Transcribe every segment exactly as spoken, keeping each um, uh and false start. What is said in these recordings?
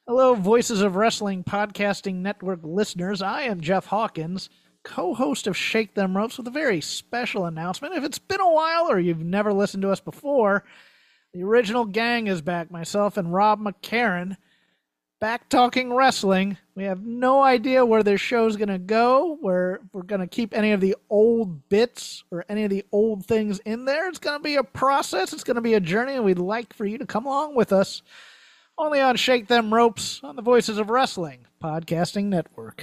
Hello, Voices of Wrestling Podcasting Network listeners. I am Jeff Hawkins, co-host of Shake Them Ropes, with a very special announcement. If it's been a while or you've never listened to us before, the original gang is back. Myself and Rob McCarran, back talking wrestling. We have no idea where this show's going to go, where we're going to keep any of the old bits or any of the old things in there. It's going to be a process. It's going to be a journey, and we'd like for you to come along with us. Only on Shake Them Ropes on the Voices of Wrestling Podcasting Network.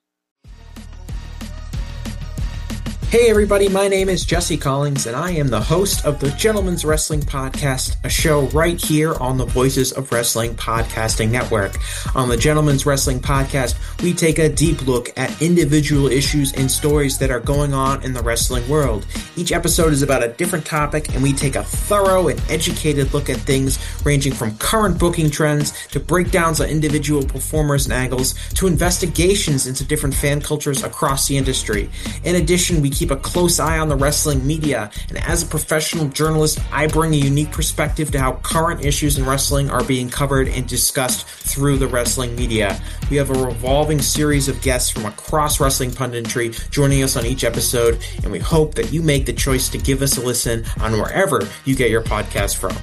Hey everybody, my name is Jesse Collins, and I am the host of the Gentleman's Wrestling Podcast, a show right here on the Voices of Wrestling Podcasting Network. On the Gentleman's Wrestling Podcast, we take a deep look at individual issues and stories that are going on in the wrestling world. Each episode is about a different topic, and we take a thorough and educated look at things ranging from current booking trends to breakdowns on individual performers and angles to investigations into different fan cultures across the industry. In addition, we keep a close eye on the wrestling media, and as a professional journalist, I bring a unique perspective to how current issues in wrestling are being covered and discussed through the wrestling media. We have a revolving series of guests from across wrestling punditry joining us on each episode, and we hope that you make the choice to give us a listen on wherever you get your podcast from.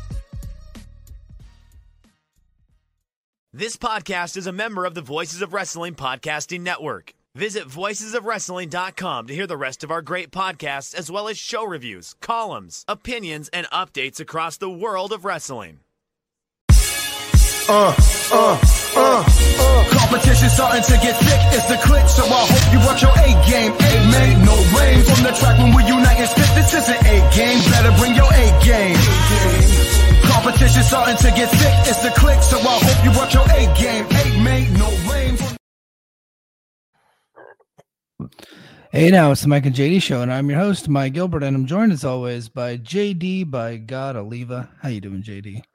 This podcast is a member of the Voices of Wrestling Podcasting Network. Visit voices of wrestling dot com to hear the rest of our great podcasts, as well as show reviews, columns, opinions, and updates across the world of wrestling. Uh, uh, uh, uh. Competition starting to get thick, it's the click, so I hope you watch your A-game. A-made, no rain from the track when we unite and spit. This is an A-game, better bring your A-game. Competition starting to get thick, it's the click, so I hope you watch your A-game. A-made, no rain from Hey now, it's the Mike and J D show, and I'm your host, Mike Gilbert, and I'm joined as always by J D, by God Oliva. How you doing, J D?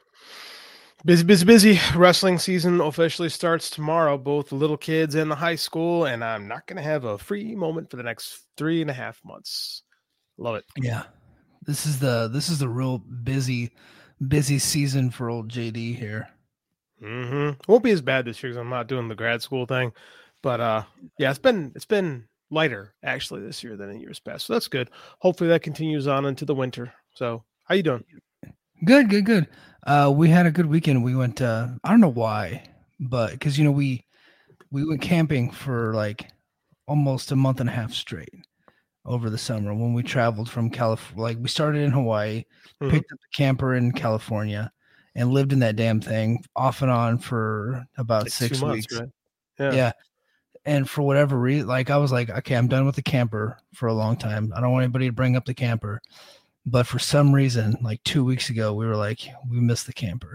Busy, busy, busy. Wrestling season officially starts tomorrow, both the little kids and the high school, and I'm not going to have a free moment for the next three and a half months. Love it. Yeah, this is the this is the real busy, busy season for old J D here. Mm-hmm. Won't be as bad this year because I'm not doing the grad school thing, but uh, yeah, it's been it's been. lighter actually this year than in years past, so that's good. Hopefully that continues on into the winter. So how you doing? Good, good, good. Uh, we had a good weekend. We went. Uh, I don't know why, but because you know we we went camping for like almost a month and a half straight over the summer when we traveled from California. Like we started in Hawaii, mm-hmm. picked up the camper in California, and lived in that damn thing off and on for about like six months, weeks. Right? Yeah. yeah. And for whatever reason, like I was like, okay, I'm done with the camper for a long time. I don't want anybody to bring up the camper. But for some reason, like two weeks ago, we were like, we missed the camper.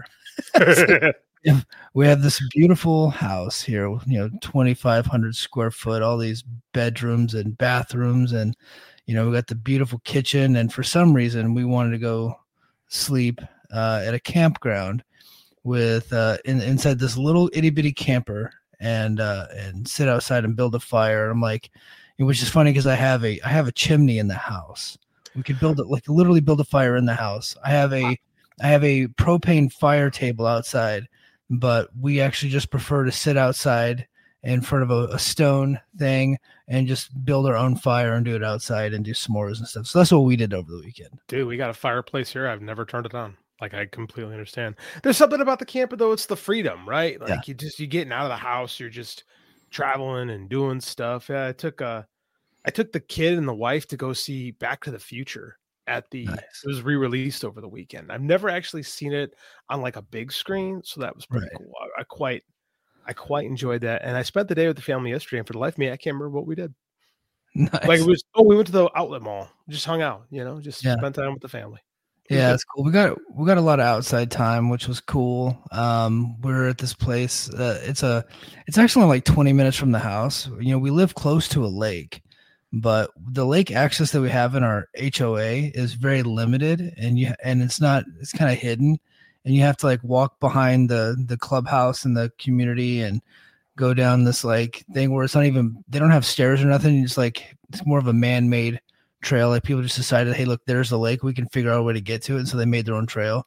So we have this beautiful house here, you know, twenty-five hundred square foot, all these bedrooms and bathrooms. And, you know, we got the beautiful kitchen. And for some reason, we wanted to go sleep uh, at a campground with uh, in, inside this little itty bitty camper. and uh and sit outside and build a fire. I'm like, which is funny because I have a I have a chimney in the house. We could build it, like literally build a fire in the house. I have a I have a propane fire table outside, but we actually just prefer to sit outside in front of a, a stone thing and just build our own fire and do it outside and do s'mores and stuff. So that's what we did over the weekend. Dude, we got a fireplace here. I've never turned it on. Like, I completely understand. There's something about the camper, though. It's the freedom, right? Like, yeah. you just, you getting out of the house. You're just traveling and doing stuff. Yeah, I took, uh, I took the kid and the wife to go see Back to the Future at the, nice. It was re-released over the weekend. I've never actually seen it on, like, a big screen, so that was pretty right. cool. I, I quite, I quite enjoyed that. And I spent the day with the family yesterday, and for the life of me, I can't remember what we did. Nice. Like, it was, oh, we went to the outlet mall. Just hung out, you know, just yeah. spent time with the family. Yeah, it's cool. We got we got a lot of outside time, which was cool. Um, we're at this place. Uh, it's a it's actually like twenty minutes from the house. You know, we live close to a lake, but the lake access that we have in our H O A is very limited, and you and it's not it's kind of hidden, and you have to like walk behind the the clubhouse and the community and go down this like thing where it's not even they don't have stairs or nothing. It's like it's more of a man-made trail. Like people just decided, hey, look, there's the lake, we can figure out a way to get to it, and so they made their own trail.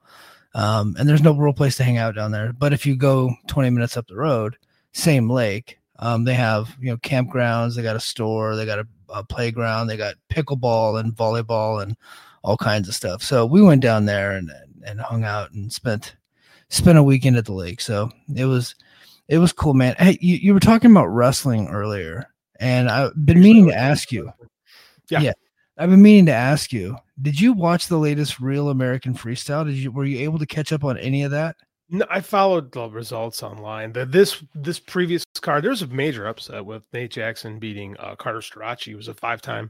Um, and there's no real place to hang out down there. But if you go twenty minutes up the road, same lake, um, they have, you know, campgrounds, they got a store, they got a, a playground, they got pickleball and volleyball and all kinds of stuff. So we went down there and, and, and hung out and spent, spent a weekend at the lake. So it was, it was cool, man. Hey, you, you were talking about wrestling earlier, and I've been meaning to ask you. Yeah. yeah. I've been meaning to ask you, did you watch the latest Real American Freestyle? Did you, were you able to catch up on any of that? No, I followed the results online. The, this this previous card, there's a major upset with Nate Jackson beating uh, Carter Strachey, who was a five-time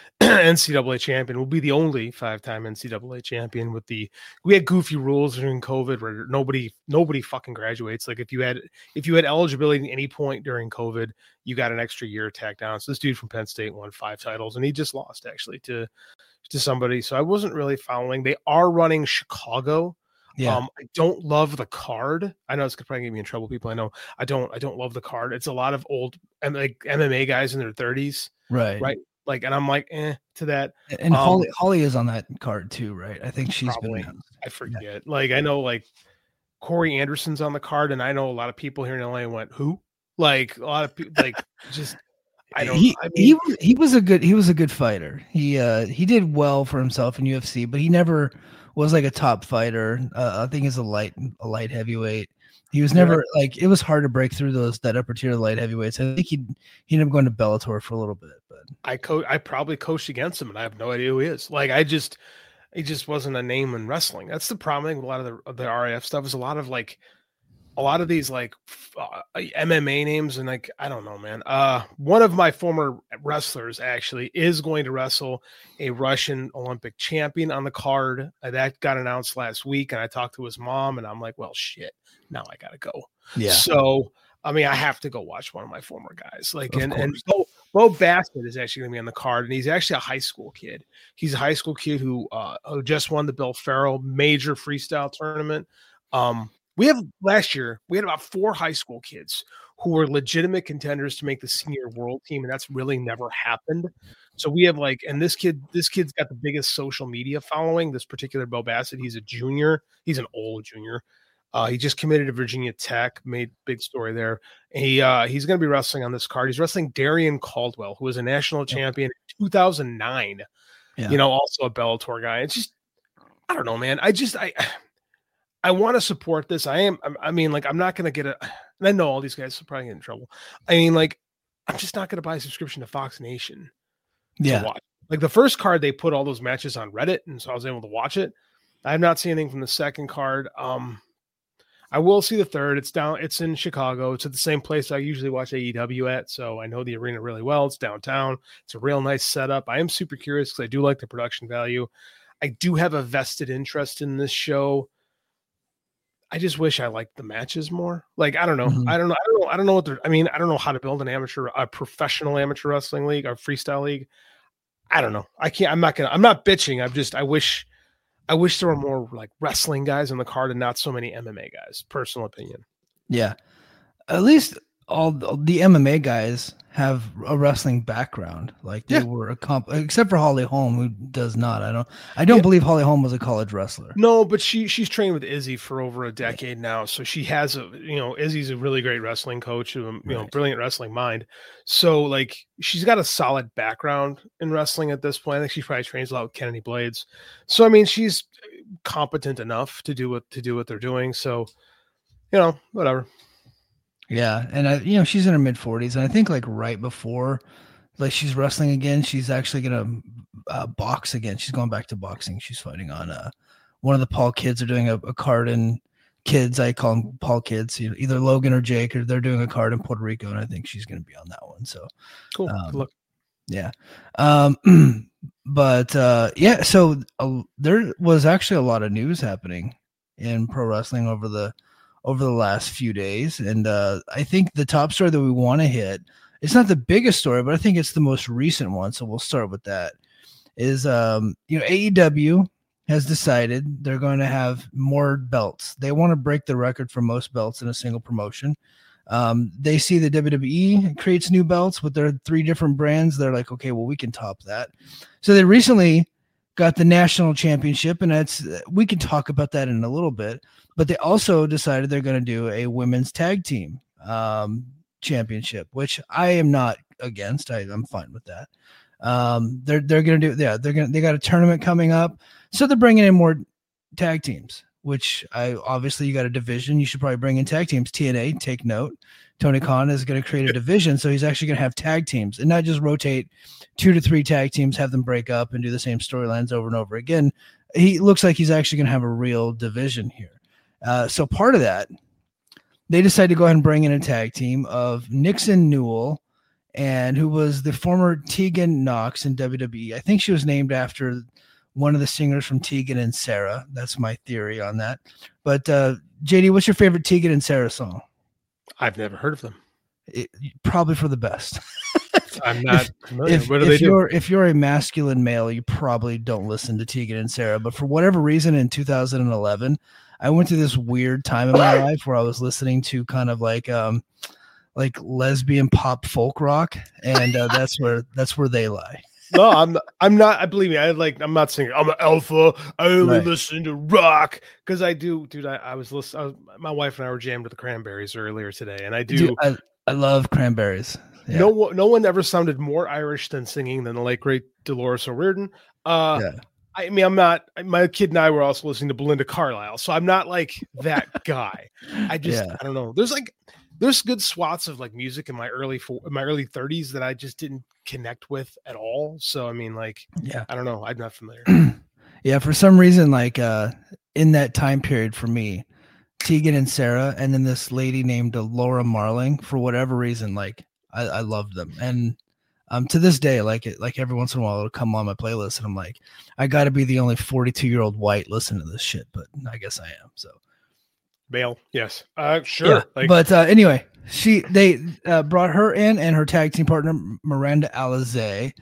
N C double A champion. Will be the only five-time N C double A champion. With the we had goofy rules during COVID where nobody nobody fucking graduates. Like if you had if you had eligibility at any point during COVID, you got an extra year tacked down. So this dude from Penn State won five titles, and he just lost actually to to somebody. So I wasn't really following. They are running Chicago. Yeah. Um, I don't love the card. I know it's gonna probably get me in trouble, people. I know I don't. I don't love the card. It's a lot of old and like M M A guys in their thirties, Right. right? Like, and I'm like, eh, to that. And um, Holly Holly is on that card too, right? I think she's probably. been announced. I forget. Like, I know like Corey Anderson's on the card, and I know a lot of people here in L A went, who? Like a lot of people, like just. I don't. He, I mean, he was he was a good he was a good fighter. He uh he did well for himself in U F C, but he never was like a top fighter. Uh, I think he's a light a light heavyweight. He was never yeah. like it was hard to break through those that upper tier light heavyweights. I think he he ended up going to Bellator for a little bit, but I co I probably coached against him, and I have no idea who he is. Like I just he just wasn't a name in wrestling. That's the problem with a lot of the of the R A F stuff is a lot of like. A lot of these like uh, M M A names and like I don't know, man. Uh, one of my former wrestlers actually is going to wrestle a Russian Olympic champion on the card. Uh, that got announced last week, and I talked to his mom, and I'm like, well, shit, now I gotta go. Yeah. So I mean, I have to go watch one of my former guys. Like, of and course. and Bo, Bo Bassett is actually gonna be on the card, and he's actually a high school kid. He's a high school kid who uh who just won the Bill Farrell major freestyle tournament. Um. We have last year, we had about four high school kids who were legitimate contenders to make the senior world team, and that's really never happened. So we have like, and this kid, this kid's got the biggest social media following. This particular Bo Bassett, he's a junior. He's an old junior. Uh, he just committed to Virginia Tech, made big story there. He uh, he's going to be wrestling on this card. He's wrestling Darian Caldwell, who was a national champion in two thousand nine. Yeah. You know, also a Bellator guy. It's just, I don't know, man. I just, I. I want to support this. I am. I mean, like, I'm not going to get a. And I know all these guys will probably get in trouble. I mean, like, I'm just not going to buy a subscription to Fox Nation. Yeah. To watch. Like the first card, they put all those matches on Reddit, and so I was able to watch it. I have not seen anything from the second card. Um, I will see the third. It's down. It's in Chicago. It's at the same place I usually watch A E W at, so I know the arena really well. It's downtown. It's a real nice setup. I am super curious because I do like the production value. I do have a vested interest in this show. I just wish I liked the matches more. Like, I don't know. Mm-hmm. I don't know. I don't know. I don't know what they're, I mean, I don't know how to build an amateur, a professional amateur wrestling league or freestyle league. I don't know. I can't, I'm not going to, I'm not bitching. I'm just, I wish, I wish there were more like wrestling guys on the card and not so many M M A guys. Personal opinion. Yeah. At least all the M M A guys have a wrestling background. Like they yeah. were a comp, except for Holly Holm, who does not. I don't. I don't yeah. believe Holly Holm was a college wrestler. No, but she she's trained with Izzy for over a decade yeah. now, so she has a you know Izzy's a really great wrestling coach, you know, right. brilliant wrestling mind. So like she's got a solid background in wrestling at this point. I think she probably trains a lot with Kennedy Blades. So I mean, she's competent enough to do what to do what they're doing. So you know, whatever. Yeah, and I, you know, she's in her mid forties, and I think like right before, like she's wrestling again, she's actually gonna uh, box again. She's going back to boxing. She's fighting on uh, one of the Paul kids are doing a, a card in kids. I call them Paul kids, you know, either Logan or Jake, or they're doing a card in Puerto Rico, and I think she's gonna be on that one. So cool. Um, Look, yeah, um, but uh, yeah, so uh, there was actually a lot of news happening in pro wrestling over the. over the last few days. And uh, I think the top story that we want to hit, it's not the biggest story, but I think it's the most recent one. So we'll start with that is, um, you know, A E W has decided they're going to have more belts. They want to break the record for most belts in a single promotion. Um, they see the W W E creates new belts with their three different brands. They're like, okay, well, we can top that. So they recently got the national championship, and that's we can talk about that in a little bit. But they also decided they're going to do a women's tag team um, championship, which I am not against. I, I'm fine with that. Um, they're they're going to do yeah they're going to they got a tournament coming up, so they're bringing in more tag teams. Which I obviously you got a division. You should probably bring in tag teams. T N A, take note. Tony Khan is going to create a division, so he's actually going to have tag teams and not just rotate two to three tag teams, have them break up and do the same storylines over and over again. He looks like he's actually going to have a real division here. Uh, so part of that, they decided to go ahead and bring in a tag team of Nixon Newell, and who was the former Tegan Knox in W W E. I think she was named after one of the singers from Tegan and Sarah. That's my theory on that. But uh, J D, what's your favorite Tegan and Sarah song? I've never heard of them. It, probably for the best. I'm not if, familiar. If, what do if they do? you're if you're a masculine male, you probably don't listen to Tegan and Sarah. But for whatever reason, in two thousand eleven, I went through this weird time in my life where I was listening to kind of like um like lesbian pop folk rock, and uh, that's where that's where they lie. No, I'm not, I'm not. I believe me. I like. I'm not singing. I'm an alpha. I only Right. listen to rock because I do, dude. I, I was listening. I was, my wife and I were jammed with the Cranberries earlier today, and I do. Dude, I, I love Cranberries. Yeah. No one, no one ever sounded more Irish than singing than the late great Dolores O'Riordan. Uh, Yeah. I mean, I'm not. My kid and I were also listening to Belinda Carlisle, so I'm not like that guy. I just, Yeah. I don't know. There's like, there's good swaths of like music in my early, fo- in my early thirties that I just didn't connect with at all. So I mean, like, Yeah. I don't know. I'm not familiar. Yeah, for some reason, like uh, in that time period for me, Tegan and Sarah, and then this lady named uh, Laura Marling, for whatever reason, like I, I loved them, and um, to this day, like it, like every once in a while, it'll come on my playlist, and I'm like, I got to be the only forty-two year old white listening to this shit, but I guess I am. So, Male, yes, uh, sure. yeah. Like, But uh, anyway, she they uh, brought her in and her tag team partner Miranda Alizé.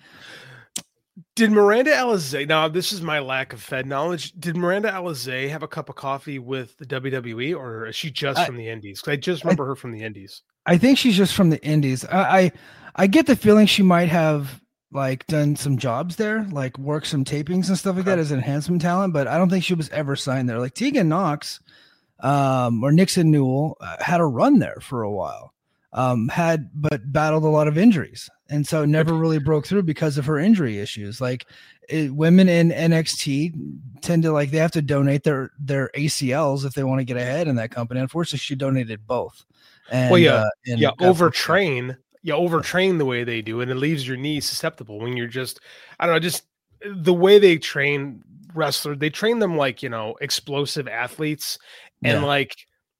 did Miranda Alizé? Now, this is my lack of Fed knowledge. Did Miranda Alizé have a cup of coffee with the W W E, or is she just I- from the Indies? Because I just remember her from the Indies. I think she's just from the Indies. I, I I get the feeling she might have like done some jobs there, like work some tapings and stuff like that as an enhancement talent, but I don't think she was ever signed there. Like Tegan Knox um, or Nixon Newell uh, had a run there for a while, um, had but battled a lot of injuries, and so never really broke through because of her injury issues. Like it, women in N X T tend to like they have to donate their their A C Ls if they want to get ahead in that company. Unfortunately, she donated both. And, Well, yeah, uh, and yeah, got- overtrain, you overtrain the way they do, and it leaves your knee susceptible when you're just, I don't know, just the way they train wrestler, they train them like, you know, explosive athletes, and Yeah. like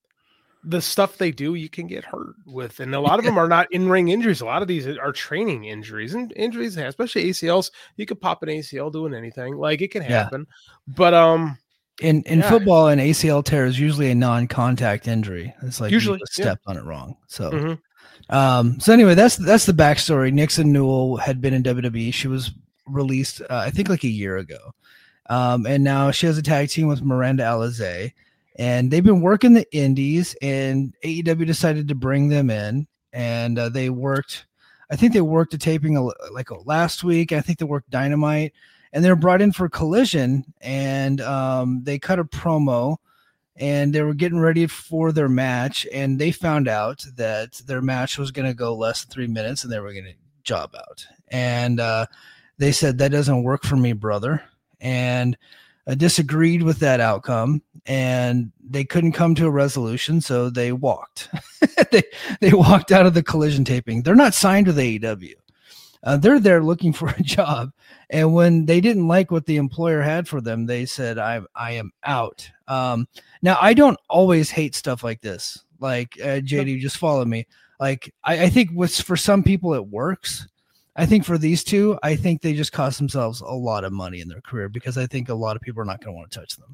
the stuff they do, you can get hurt with, and a lot of them are not in-ring injuries. A lot of these are training injuries, and injuries, especially A C Ls, you could pop an A C L doing anything, like it can Yeah. happen. But um, In in Yeah. football, an A C L tear is usually a non-contact injury. It's like Usually, you just yeah. stepped on it wrong. So, mhm. um, so anyway, that's that's the backstory. Nixon Newell had been in W W E. She was released, uh, I think, like a year ago, um, and now she has a tag team with Miranda Alizé, and they've been working the Indies. And A E W decided to bring them in, and uh, they worked. I think they worked a taping a, like a, last week. I think they worked Dynamite. And they were brought in for Collision, and um, they cut a promo, and they were getting ready for their match, and they found out that their match was going to go less than three minutes, and they were going to job out. And uh, they said, that doesn't work for me, brother, and I disagreed with that outcome, and they couldn't come to a resolution, so they walked. they, they walked out of the Collision taping. They're not signed with A E W. Uh, they're there looking for a job. And when they didn't like what the employer had for them, they said, I, I am out. Um, now, I don't always hate stuff like this. Like, uh, J D, just follow me. Like, I, I think what's for some people, it works. I think for these two, I think they just cost themselves a lot of money in their career because I think a lot of people are not going to want to touch them.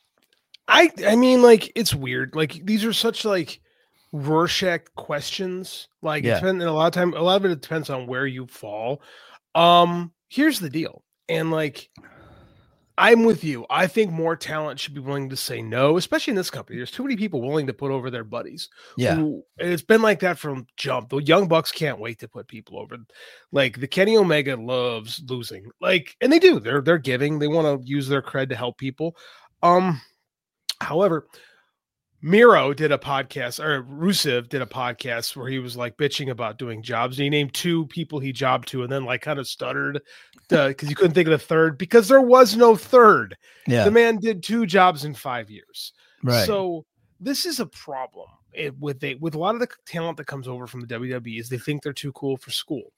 I I mean, like, it's weird. Like, these are such like Rorschach questions. Like, Yeah. it's been, and a lot of time, a lot of it depends on where you fall. Um, here's the deal, and like, I'm with you. I think more talent should be willing to say no, especially in this company. There's too many people willing to put over their buddies. Yeah. Who, and it's been like that from jump. The Young Bucks can't wait to put people over. Like the Kenny Omega loves losing. Like, and they do. They're they're giving. They want to use their cred to help people. Um, however, Miro did a podcast, or Rusev did a podcast where he was like bitching about doing jobs. And he named two people he jobbed to, and then like kind of stuttered because he couldn't think of the third because there was no third. Yeah. The man did two jobs in five years. Right. So this is a problem it, with a, with a lot of the talent that comes over from the W W E is they think they're too cool for school.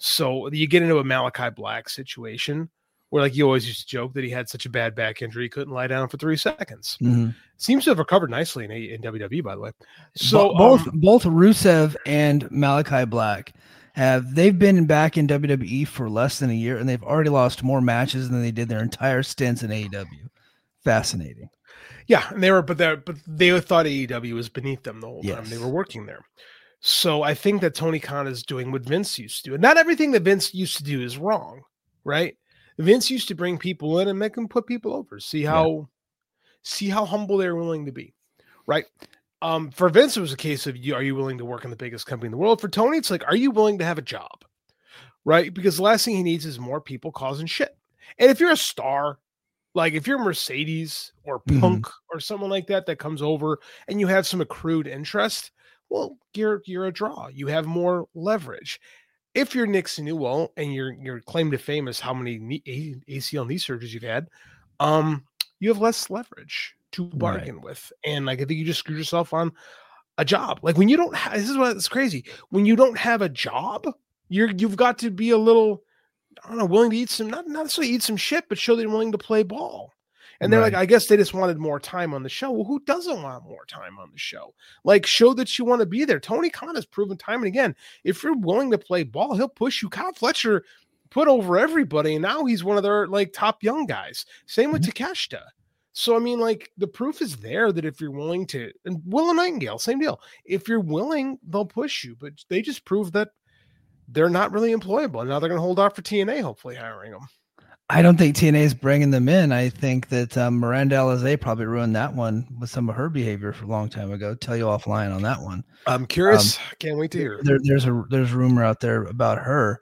So you get into a Malachi Black situation where, like, you always used to joke that he had such a bad back injury he couldn't lie down for three seconds. Mm-hmm. Seems to have recovered nicely in, in W W E, by the way. So Bo- both um, both Rusev and Malachi Black have they've been back in W W E for less than a year, and they've already lost more matches than they did their entire stints in A E W. Fascinating. Yeah, and they were, but they but they thought A E W was beneath them the whole Yes. time they were working there. So I think that Tony Khan is doing what Vince used to do, and not everything that Vince used to do is wrong, right? Vince used to bring people in and make them put people over. See how, yeah. see how humble they're willing to be, right? Um, for Vince, it was a case of, you, are you willing to work in the biggest company in the world? For Tony, it's like, are you willing to have a job, right? Because the last thing he needs is more people causing shit. And if you're a star, like if you're Mercedes or Punk mm-hmm. or someone like that that comes over and you have some accrued interest, well, you're you're a draw. You have more leverage. If you're Nick Sinuo and your your claim to fame is how many knee, A C L knee surgeries you've had, um, you have less leverage to bargain right. with. And like I think you just screwed yourself on a job. Like when you don't have, this is what it's crazy. When you don't have a job, you're you've got to be a little, I don't know, willing to eat some, not, not necessarily eat some shit, but show that you're willing to play ball. And they're right. like, I guess they just wanted more time on the show. Well, who doesn't want more time on the show? Like, show that you want to be there. Tony Khan has proven time and again, if you're willing to play ball, he'll push you. Kyle Fletcher put over everybody, and now he's one of their like top young guys. Same with mm-hmm. Takeshita. So, I mean, like, the proof is there that if you're willing to, and Willow Nightingale, same deal. If you're willing, they'll push you. But they just prove that they're not really employable. Now they're going to hold off for T N A, hopefully hiring them. I don't think T N A is bringing them in. I think that um, Miranda Alizé probably ruined that one with some of her behavior for a long time ago. Tell you offline on that one. I'm curious. Um, Can't wait to hear. There, there's a there's a rumor out there about her,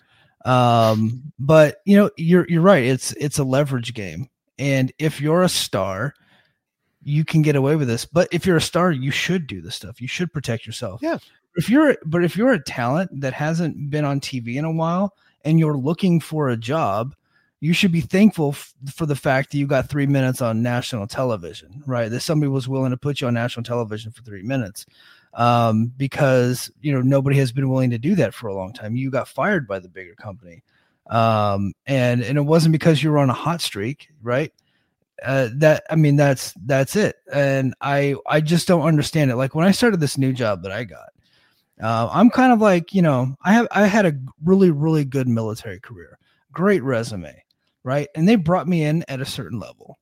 um, but you know you're you're right. It's it's a leverage game, and if you're a star, you can get away with this. But if you're a star, you should do this stuff. You should protect yourself. Yeah. If you're but if you're a talent that hasn't been on T V in a while and you're looking for a job, you should be thankful f- for the fact that you got three minutes on national television, right? That somebody was willing to put you on national television for three minutes um, because, you know, nobody has been willing to do that for a long time. You got fired by the bigger company. Um, and, and it wasn't because you were on a hot streak, right? Uh, that, I mean, that's, that's it. And I, I just don't understand it. Like when I started this new job that I got, uh, I'm kind of like, you know, I have, I had a really, really good military career, great resume. Right. And they brought me in at a certain level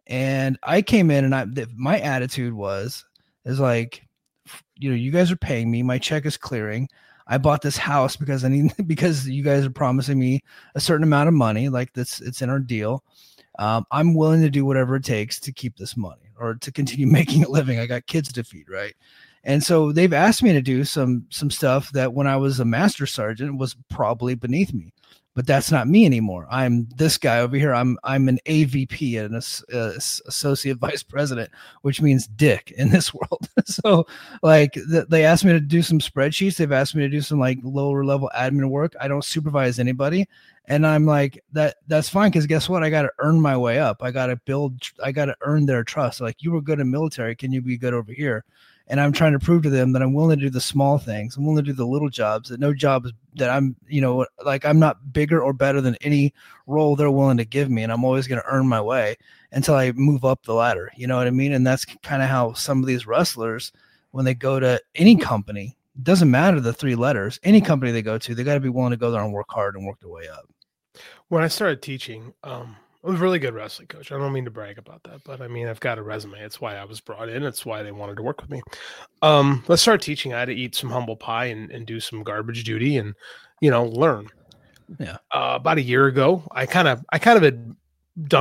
and I came in and I, th- my attitude was, is like, you know, you guys are paying me. My check is clearing. I bought this house because I need, because you guys are promising me a certain amount of money. Like this, it's in our deal. Um, I'm willing to do whatever it takes to keep this money or to continue making a living. I got kids to feed. Right. And so they've asked me to do some, some stuff that when I was a master sergeant was probably beneath me. But that's not me anymore. I'm this guy over here. I'm I'm an A V P and an uh, associate vice president, which means dick in this world. So, like, th- they asked me to do some spreadsheets. They've asked me to do some like lower level admin work. I don't supervise anybody, and I'm like that. That's fine because guess what? I got to earn my way up. I got to build. I got to earn their trust. Like, you were good in military. Can you be good over here? And I'm trying to prove to them that I'm willing to do the small things. I'm willing to do the little jobs, that no job is that I'm, you know, like I'm not bigger or better than any role they're willing to give me. And I'm always going to earn my way until I move up the ladder. You know what I mean? And that's kind of how some of these wrestlers, when they go to any company, it doesn't matter the three letters, any company they go to, they got to be willing to go there and work hard and work their way up. When I started teaching, um, I was a really good wrestling coach. I don't mean to brag about that, but I mean, I've got a resume. It's why I was brought in. It's why they wanted to work with me. Um, let's start teaching. I had to eat some humble pie and, and do some garbage duty and, you know, learn. Yeah. Uh, about a year ago, I kind of, I kind of had done well.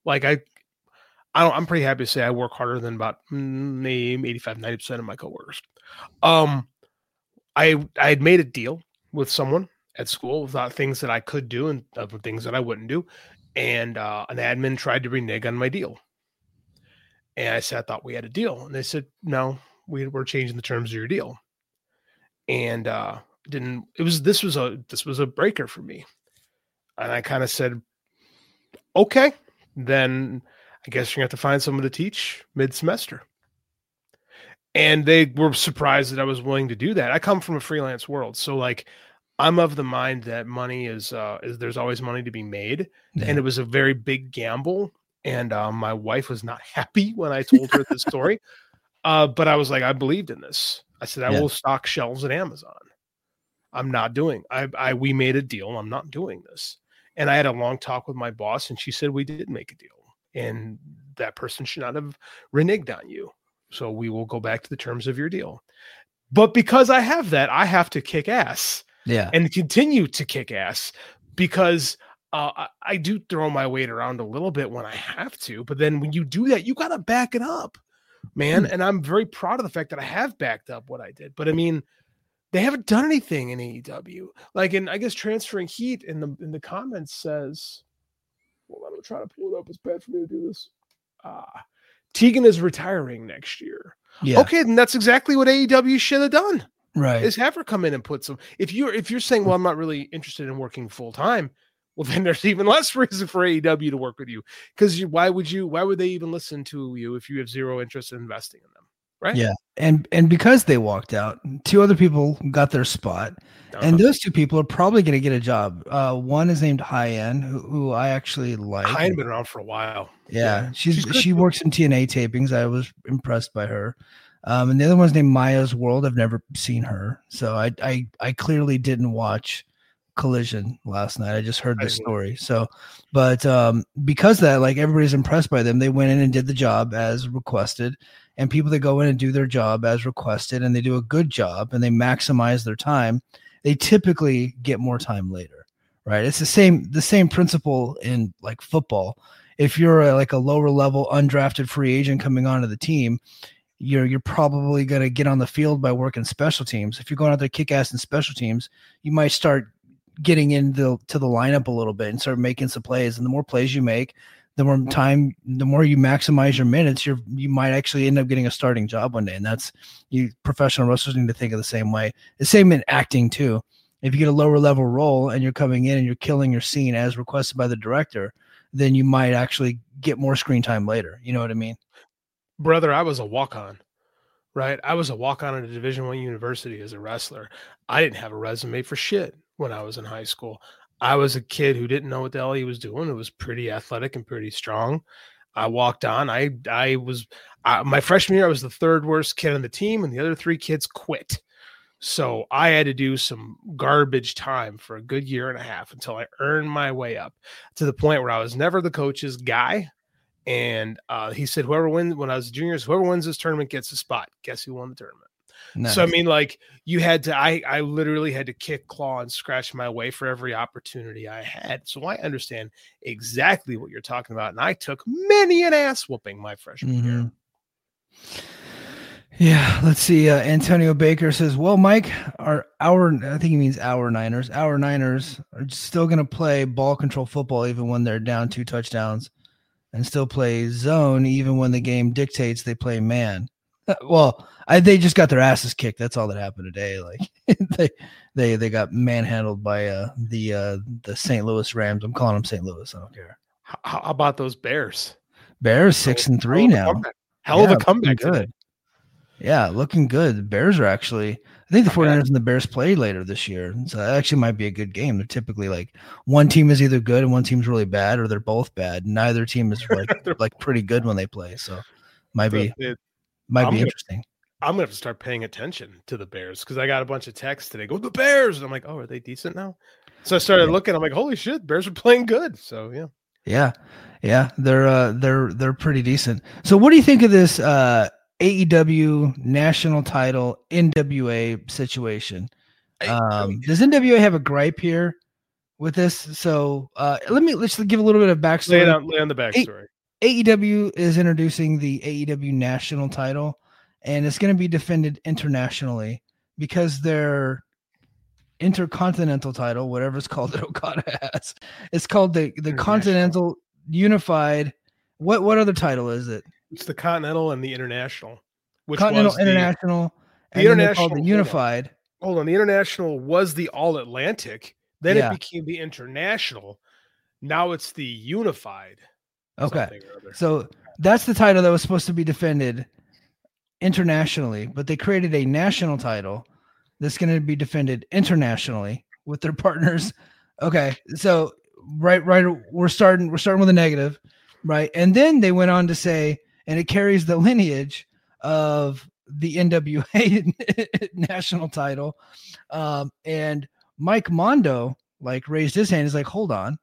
Like I, I don't, I'm pretty happy to say I work harder than about maybe eighty-five, ninety percent of my coworkers. Um, I, I had made a deal with someone at school about things that I could do and other things that I wouldn't do. And uh, an admin tried to renege on my deal. And I said, I thought we had a deal. And they said, no, we were changing the terms of your deal. And uh, didn't, it was, this was a, this was a breaker for me. And I kind of said, okay, then I guess you're going to have to find someone to teach mid-semester. And they were surprised that I was willing to do that. I come from a freelance world. So like, I'm of the mind that money is, uh, is there's always money to be made. Yeah. And it was a very big gamble. And um, my wife was not happy when I told her this story. Uh, but I was like, I believed in this. I said, I yeah. will stock shelves at Amazon. I'm not doing, I, I, we made a deal. I'm not doing this. And I had a long talk with my boss and she said, we did make a deal and that person should not have reneged on you. So we will go back to the terms of your deal. But because I have that, I have to kick ass. Yeah. And continue to kick ass because uh, I, I do throw my weight around a little bit when I have to. But then when you do that, you got to back it up, man. Hmm. And I'm very proud of the fact that I have backed up what I did. But I mean, they haven't done anything in A E W. Like, in, I guess, Transferring Heat in the in the comments says, well, I'm trying to pull it up. It's bad for me to do this. Uh, Tegan is retiring next year. Yeah. Okay, then that's exactly what A E W should have done. Right. Is have her come in and put some. If you're if you're saying, well, I'm not really interested in working full time, well, then there's even less reason for A E W to work with you. Because you, why would you? Why would they even listen to you if you have zero interest in investing in them? Right. Yeah. And and because they walked out, two other people got their spot. Uh-huh. And those two people are probably going to get a job. Uh, one is named Hyen, who, who I actually like. Hyen's been around for a while. Yeah. yeah. She's, she's she works in T N A tapings. I was impressed by her. Um, and the other one's named Maya's World. I've never seen her. So I I, I clearly didn't watch Collision last night. I just heard the story. So, but um, because of that, like everybody's impressed by them. They went in and did the job as requested. And people that go in and do their job as requested and they do a good job and they maximize their time, they typically get more time later, right? It's the same the same principle in like football. If you're a, like a lower level undrafted free agent coming onto the team, you're you're probably going to get on the field by working special teams. If you're going out there kick ass in special teams, you might start getting into to the lineup a little bit and start making some plays. And the more plays you make, the more time, the more you maximize your minutes, you're you might actually end up getting a starting job one day. And that's you professional wrestlers need to think of the same way. The same in acting too. If you get a lower level role and you're coming in and you're killing your scene as requested by the director, then you might actually get more screen time later. You know what I mean? Brother, I was a walk-on, right? I was a walk-on at a Division One university as a wrestler. I didn't have a resume for shit when I was in high school. I was a kid who didn't know what the hell he was doing. It was pretty athletic and pretty strong. I walked on. I I was uh, my freshman year. I was the third worst kid on the team, and the other three kids quit. So I had to do some garbage time for a good year and a half until I earned my way up to the point where I was never the coach's guy. And uh, he said, whoever wins, when I was a junior, whoever wins this tournament gets a spot. Guess who won the tournament? Nice. So, I mean, like you had to, I, I literally had to kick, claw, and scratch my way for every opportunity I had. So I understand exactly what you're talking about. And I took many an ass whooping my freshman mm-hmm. year. Yeah. Let's see. Uh, Antonio Baker says, well, Mike, our, our, I think he means our Niners, our Niners are still going to play ball control football even when they're down two touchdowns and still play zone even when the game dictates they play man. Well, I, they just got their asses kicked. That's all that happened today. Like they, they, they got manhandled by uh, the uh, the Saint Louis Rams. I'm calling them Saint Louis. I don't care. How, how about those Bears? Bears six and three now. Hell of a comeback. Good. Today. Yeah, looking good. The Bears are actually. I think the forty-niners and the Bears play later this year, so that actually might be a good game. They're typically like one team is either good and one team's really bad, or they're both bad. Neither team is like like pretty good when they play. So might be. It, Might I'm be gonna, interesting. I'm gonna have to start paying attention to the Bears because I got a bunch of texts today. Go the Bears, and I'm like, oh, are they decent now? So I started yeah. looking. I'm like, holy shit, Bears are playing good. So yeah, yeah, yeah, they're uh, they're they're pretty decent. So what do you think of this uh, A E W national title N W A situation? Um, does N W A have a gripe here with this? So uh, let me let's give a little bit of backstory. Lay, it on, lay on the backstory. A E W is introducing the A E W national title, and it's going to be defended internationally because their intercontinental title, whatever it's called that Okada has, it's called the, the Continental Unified. What what other title is it? It's the Continental and the International. Which Continental was the, International. The and International. The Unified. Hold on. The International was the All Atlantic. Then yeah. it became the International. Now it's the Unified. Okay. So that's the title that was supposed to be defended internationally, but they created a national title that's going to be defended internationally with their partners. Okay. So right, right. We're starting, we're starting with a negative, right? And then they went on to say, and it carries the lineage of the N W A national title. Um, and Mike Mondo like raised his hand. He's like, hold on.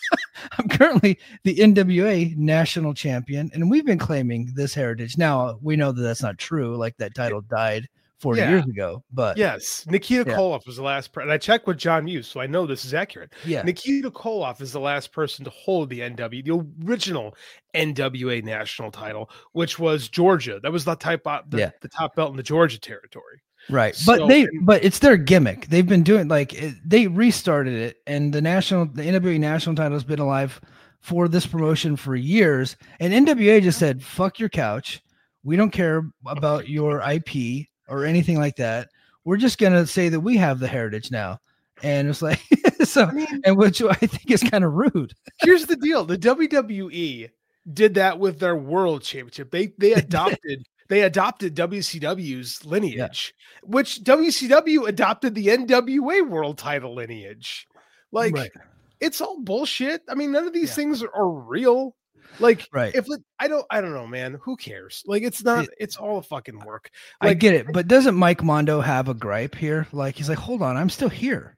I'm currently the N W A national champion, and we've been claiming this heritage. Now we know that that's not true. Like that title died forty yeah. years ago, but yes, Nikita yeah. Koloff was the last person. And I checked with John Muse, so I know this is accurate. Yeah. Nikita Koloff is the last person to hold the N W, the original N W A national title, which was Georgia. That was the type of, the, yeah. the top belt in the Georgia territory. Right. So, but they, but it's their gimmick. They've been doing like it, they restarted it, and the national, the N W A national title has been alive for this promotion for years. And N W A just said, fuck your couch. We don't care about your I P or anything like that. We're just going to say that we have the heritage now. And it's like, so, I mean, and which I think is kind of rude. Here's the deal. The W W E did that with their world championship. They, they adopted, they adopted W C W's lineage, yeah. which W C W adopted the N W A world title lineage. Like right. it's all bullshit. I mean, none of these yeah. things are, are real. Like, right. if it, I don't, I don't know, man, who cares? Like, it's not, it, it's all fucking work. Like, I get it. But doesn't Mike Mondo have a gripe here? Like, he's like, hold on, I'm still here.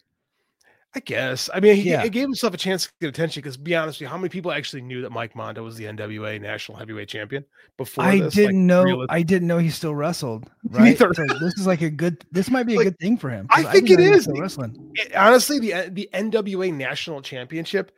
I guess. I mean, he, yeah. he gave himself a chance to get attention because, be honest with you, how many people actually knew that Mike Mondo was the N W A National Heavyweight Champion before I this? didn't like, know. realistic? I didn't know he still wrestled. Right. So this is like a good. This might be a like, good thing for him. I think I it is. Wrestling. It, honestly, the the N W A National Championship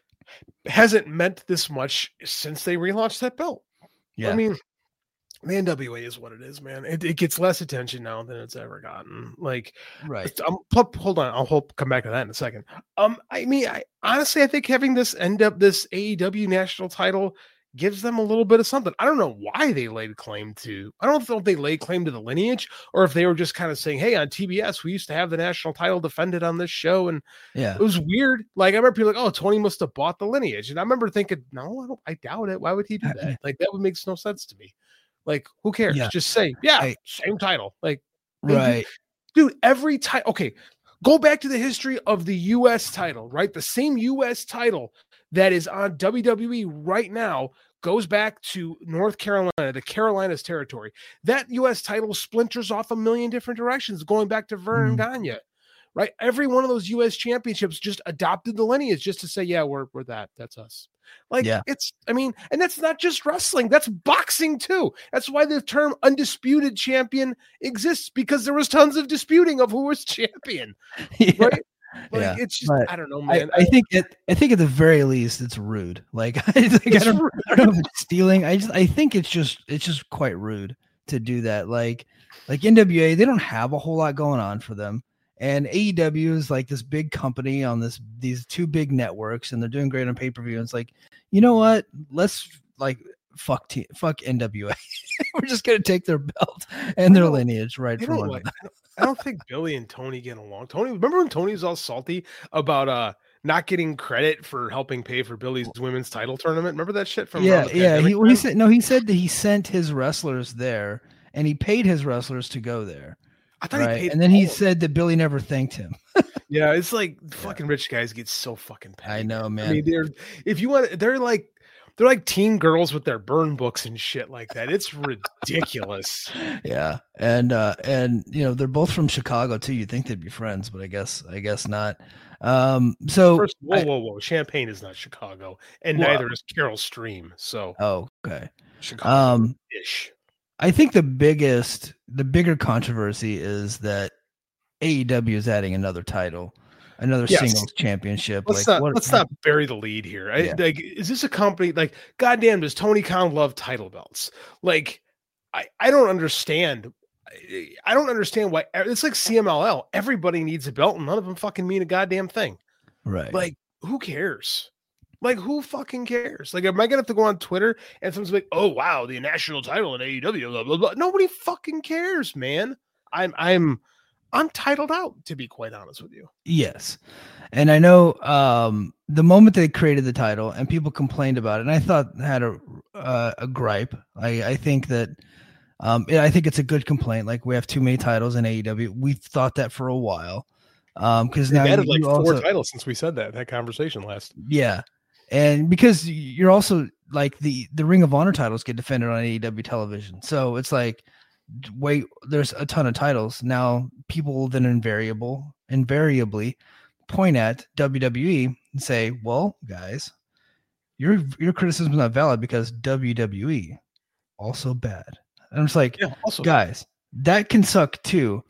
hasn't meant this much since they relaunched that belt. Yeah. I mean, the N W A is what it is, man. It, it gets less attention now than it's ever gotten. Like, right. Um, hold on, I'll hope come back to that in a second. Um, I mean, I honestly, I think having this end up this A E W national title gives them a little bit of something. I don't know why they laid claim to. I don't know if they laid claim to the lineage or if they were just kind of saying, "Hey, on T B S, we used to have the national title defended on this show," and yeah, it was weird. Like I remember people like, "Oh, Tony must have bought the lineage," and I remember thinking, "No, I don't. I doubt it. Why would he do that? Like that would make no sense to me." Like, who cares? Yeah. Just say, yeah, I, same title. Like, right. Dude, every title. Okay, go back to the history of the U S title, right? The same U S title that is on W W E right now goes back to North Carolina, the Carolinas territory. That U S title splinters off a million different directions, going back to Verne mm. Gagne, right? Every one of those U S championships just adopted the lineage just to say, yeah, we're, we're that. That's us. Like yeah. it's, I mean, and that's not just wrestling, that's boxing too. That's why the term undisputed champion exists, because there was tons of disputing of who was champion. Yeah. Right? Like yeah. it's just, but I don't know, man. I, I think it, I think at the very least it's rude. Like, I, like, it's I, don't, rude. I don't know if it's stealing. I just, I think it's just, it's just quite rude to do that. Like, like N W A, they don't have a whole lot going on for them. And A E W is like this big company on this, these two big networks, and they're doing great on pay-per-view. And it's like, you know what? Let's like fuck t- fuck N W A. We're just gonna take their belt and their lineage right from like, I, don't, I don't think Billy and Tony get along. Tony, remember when Tony was all salty about uh not getting credit for helping pay for Billy's women's title tournament? Remember that shit from yeah, yeah. He, he said no. He said that he sent his wrestlers there, and he paid his wrestlers to go there. I thought right? he paid, and then he said that Billy never thanked him. Yeah, it's like fucking rich guys get so fucking paid. I know, man. I mean, they're if you want, they're like they're like teen girls with their burn books and shit like that. It's ridiculous. Yeah, and uh, and you know they're both from Chicago too. You'd think they'd be friends, but I guess I guess not. Um, so First, whoa, I, whoa, whoa! Champaign is not Chicago, and well, neither is Carol Stream. So, oh, okay, Chicago um, ish. I think the biggest, the bigger controversy is that A E W is adding another title. another Yes. singles championship. Let's like not what, let's not bury the lead here. I, Yeah. like, is this a company like goddamn? Does Tony Khan love title belts? Like, I I don't understand. I, I don't understand why it's like C M L L. Everybody needs a belt, and none of them fucking mean a goddamn thing. right? Like, who cares? Like, who fucking cares? Like, am I gonna have to go on Twitter and someone's like, "Oh wow, the national title in A E W," blah blah blah. Nobody fucking cares, man. I'm I'm I'm titled out, to be quite honest with you. Yes. And I know um, the moment they created the title and people complained about it, and I thought had a uh, a gripe. I, I think that um, I think it's a good complaint. Like, we have too many titles in A E W. We've thought that for a while. Um, because now They've added you, like you four also, titles since we said that that conversation last. yeah. And because you're also like the, the Ring of Honor titles get defended on A E W television. So it's like, wait, there's a ton of titles. Now people will then invariable, invariably point at W W E and say, well, guys, your, your criticism is not valid because W W E also bad. And I'm just like, Yeah, also guys, that can suck too.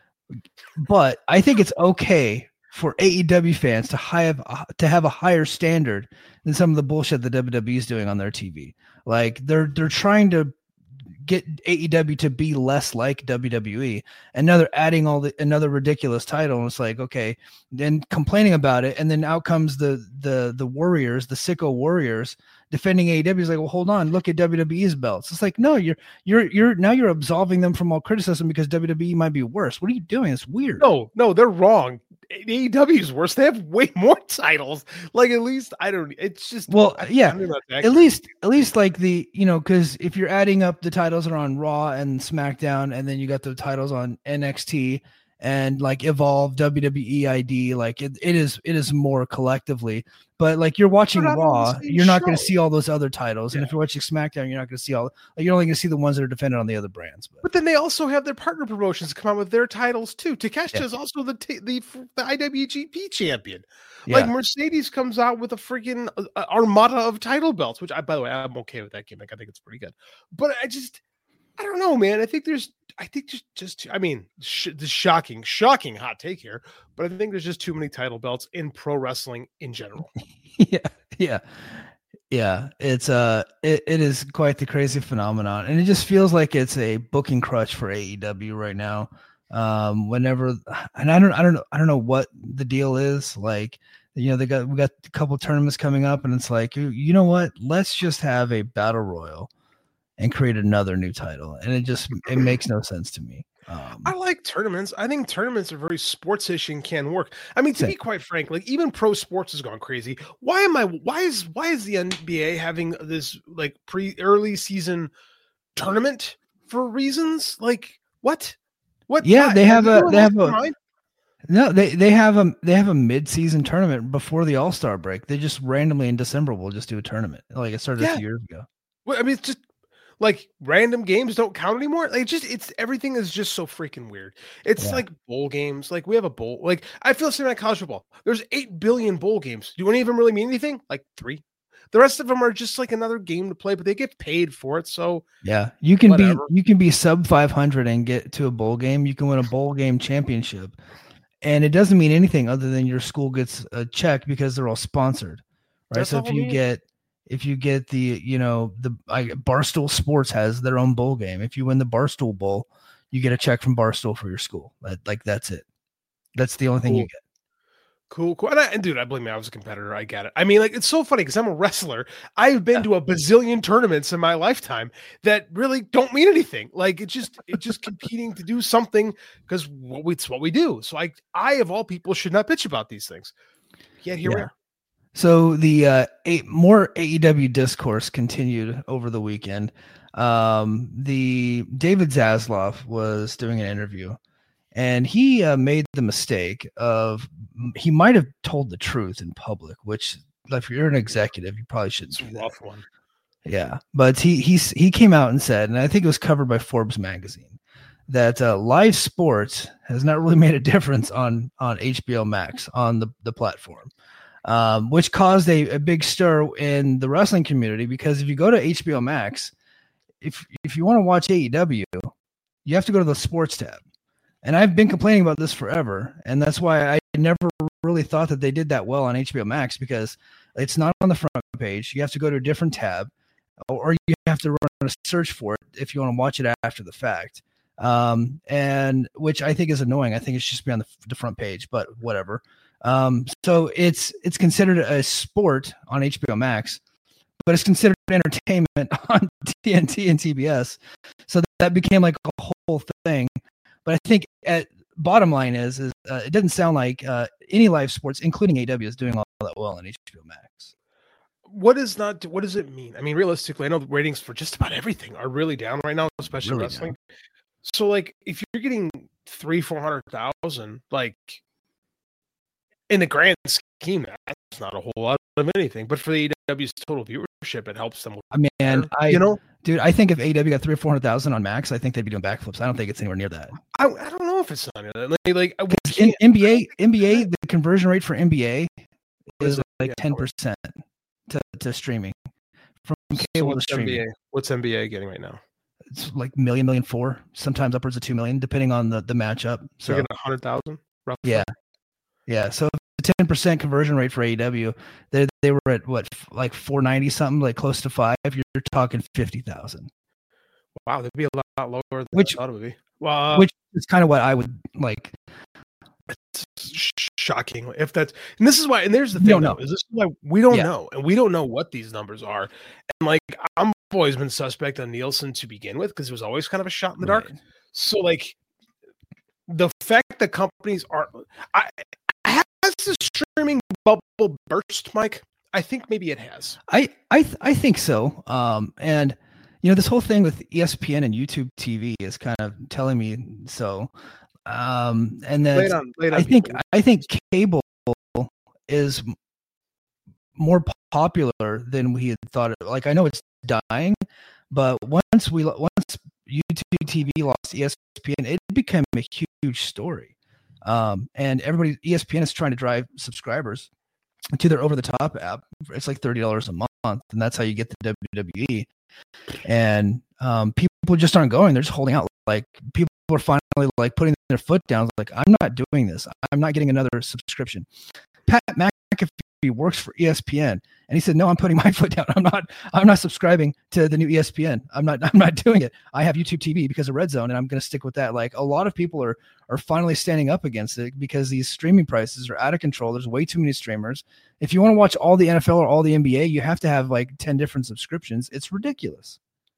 But I think it's okay for A E W fans to have to have a higher standard than some of the bullshit that W W E is doing on their T V. Like, they're they're trying to get A E W to be less like W W E, and now they're adding all the another ridiculous title, and it's like, okay, then complaining about it, and then out comes the the the Warriors, the sicko Warriors, defending A E W. Is like, well, hold on, look at W W E's belts. It's like, no, you're you're you're now you're absolving them from all criticism because W W E might be worse. What are you doing? It's weird. No, no, they're wrong. A E W is worse. They have way more titles. Like, at least I don't. It's just Well, I, yeah, I at least at least like the, you know, because if you're adding up the titles that are on Raw and SmackDown, and then you got the titles on N X T and like Evolve, W W E I D, like it, it is it is more collectively. But like, you're watching But not on the Raw, same you're not going to show. see all those other titles, and Yeah. if you're watching SmackDown, you're not going to see all. Like, you're only going to see the ones that are defended on the other brands. But, But then they also have their partner promotions come out with their titles too. Takeshita Yeah. is also the t- the the I W G P champion. yeah, Like, Mercedes comes out with a freaking uh, armada of title belts, which I, by the way, I'm okay with that gimmick. I think it's pretty good. But I just, I don't know, man. I think there's, I think just, just, I mean, sh- this shocking, shocking hot take here, but I think there's just too many title belts in pro wrestling in general. yeah, yeah, yeah. It's uh, it, it is quite the crazy phenomenon, and it just feels like it's a booking crutch for A E W right now. Um, whenever, and I don't, I don't know, I don't know what the deal is. Like, you know, they got we got a couple tournaments coming up, and it's like, you, you know what? Let's just have a battle royal and create another new title, and it just it makes no sense to me. Um, I like tournaments. I think tournaments are very sports-ish and can work. I mean, to Same. be quite frank, like, even pro sports has gone crazy. Why am I? Why is why is the N B A having this like pre early season tournament for reasons like what? What? Yeah, why? they have you a- doing they have lost your a- mind? No, they they have a they have a mid season tournament before the All Star break. They just randomly in December will just do a tournament. Like, it started a Yeah. few years ago. Well, I mean, it's just like random games don't count anymore. Like, just it's everything is just so freaking weird. It's Yeah. like bowl games. Like, we have a bowl. Like, I feel the same like college football. There's eight billion bowl games. Do any of them really mean anything? Like three. The rest of them are just like another game to play, but they get paid for it. So Yeah, you can Whatever. be you can be sub five hundred and get to a bowl game. You can win a bowl game championship, and it doesn't mean anything other than your school gets a check because they're all sponsored, right? That's so all if it you means. get if you get the you know the I, Barstool Sports has their own bowl game. If you win the Barstool Bowl, you get a check from Barstool for your school. That, like, that's it. That's the only thing you Cool. get. Cool, cool. And, I, and dude, I blame me. I was a competitor. I get it. I mean, like, it's so funny because I'm a wrestler. I've been to a bazillion tournaments in my lifetime that really don't mean anything. Like, it's just, it's just competing to do something because what we, it's what we do. So I, I of all people should not bitch about these things. Yet here we Yeah. are. So the uh, a, more A E W discourse continued over the weekend. Um, the David Zaslav was doing an interview, and he uh, made the mistake of he might have told the truth in public, which, if you're an executive, you probably shouldn't. It's a do that. rough one. Yeah, but he he's he came out and said, and I think it was covered by Forbes magazine, that uh, live sports has not really made a difference on on H B O Max on the the platform. Um, which caused a, a big stir in the wrestling community, because if you go to H B O Max, if if you want to watch A E W, you have to go to the sports tab. And I've been complaining about this forever, and that's why I never really thought that they did that well on H B O Max because it's not on the front page. You have to go to a different tab, or you have to run a search for it if you want to watch it after the fact. Um, and which I think is annoying. I think it should just be on the, the front page, but whatever. Um, so it's it's considered a sport on H B O Max, but it's considered entertainment on T N T and T B S. So that became like a whole thing. But I think at bottom line is, is uh, it doesn't sound like uh, any live sports, including A E W, is doing all that well on H B O Max. What is not? What does it mean? I mean, realistically, I know the ratings for just about everything are really down right now, especially really wrestling. Down. So, like, if you're getting three, four hundred thousand, like in the grand scheme, that's not a whole lot of anything. But for the A E W's total viewership, it helps them. I mean, better, I you know, dude, I think if A E W got three or four hundred thousand on Max, I think they'd be doing backflips. I don't think it's anywhere near that. I, I don't know if it's not near that. Like, like in N B A, N B A, the conversion rate for N B A is like ten percent to, to streaming from cable so to streaming. N B A? What's N B A getting right now? It's like million, million four, sometimes upwards of two million, depending on the, the matchup. So getting a hundred thousand, roughly. Yeah, yeah. So the ten percent conversion rate for A E W, they they were at what, like four ninety something, like close to five. You're talking fifty thousand. Wow, that'd be a lot lower than which, I thought it would be. Well, uh, which is kind of what I would like. It's shocking if that's, and this is why, and there's the thing, though, is this is why we don't yeah. know, and we don't know what these numbers are. And like, I'm always been suspect on Nielsen to begin with because it was always kind of a shot in the dark. Right. So like, the fact that companies are, I, has the streaming bubble burst, Mike? I think maybe it has. I I I think so. Um, and you know, this whole thing with E S P N and YouTube T V is kind of telling me so. Um, and then on, I think people. I think cable is more popular than we had thought. Like, I know it's dying, but once we once YouTube T V lost E S P N, it became a huge story. Um, and everybody, E S P N is trying to drive subscribers to their over-the-top app. It's like thirty dollars a month, and that's how you get the W W E. And um, people just aren't going; they're just holding out. Like, people are finally like putting their foot down. Like, I'm not doing this. I'm not getting another subscription. Pat McAfee works for E S P N, and he said, "No, I'm putting my foot down. I'm not. I'm not subscribing to the new E S P N. I'm not. I'm not doing it. I have YouTube T V because of Red Zone, and I'm going to stick with that." Like, a lot of people are are finally standing up against it because these streaming prices are out of control. There's way too many streamers. If you want to watch all the N F L or all the N B A, you have to have like ten different subscriptions. It's ridiculous.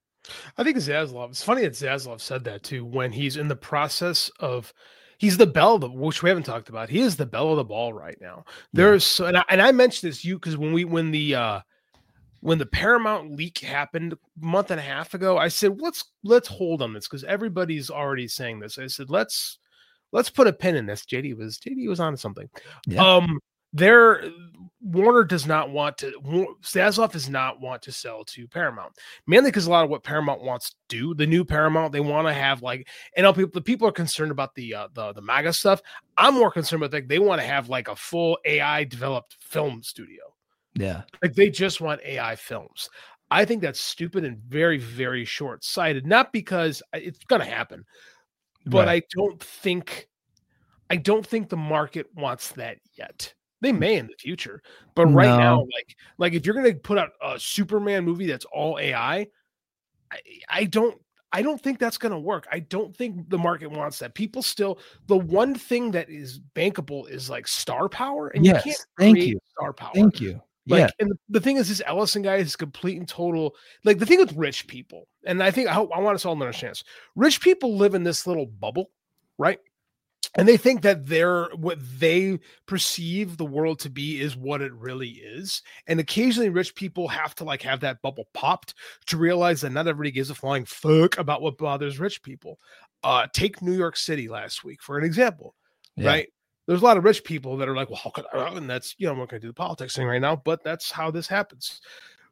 I think Zaslav, it's funny that Zaslav said that too, when he's in the process of, he's the bell, of the, which we haven't talked about. He is the bell of the ball right now. There's, yeah. so, and, I, and I mentioned this to you because when we, when the, uh, when the Paramount leak happened a month and a half ago, I said, let's, let's hold on this because everybody's already saying this. I said, let's, let's put a pin in this. J D was, J D was on something. Yeah. Um, There, Warner does not want to. Zaslav does not want to sell to Paramount, mainly because a lot of what Paramount wants to do, the new Paramount, they want to have like, and people, the people are concerned about the uh, the the MAGA stuff. I'm more concerned about like they want to have like a full A I developed film studio. Yeah, like they just want A I films. I think that's stupid and very very short sighted. Not because it's going to happen, but right. I don't think, I don't think the market wants that yet. They may in the future, but right no. now, like, like if you're going to put out a Superman movie that's all A I, I, I don't, I don't think that's going to work. I don't think the market wants that. People still, the one thing that is bankable is like star power, and yes, you can't thank create you. star power. Thank you. Like, yeah. and the, the thing is, this Ellison guy is complete and total. Like the thing with rich people, and I think I hope I want us all to understand this. Rich people live in this little bubble, right? And they think that they're what they perceive the world to be is what it really is. And occasionally rich people have to like have that bubble popped to realize that not everybody gives a flying fuck about what bothers rich people. Uh, take New York City last week for an example, yeah. right? There's a lot of rich people that are like, well, how could I? And that's, you know, I'm not going to do the politics thing right now, but that's how this happens.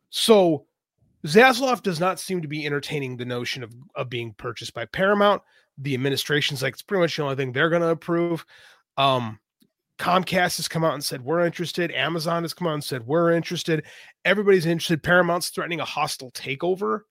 So Zaslav does not seem to be entertaining the notion of, of being purchased by Paramount. The administration's like, it's pretty much the only thing they're going to approve. Um, Comcast has come out and said, we're interested. Amazon has come out and said, we're interested. Everybody's interested. Paramount's threatening a hostile takeover.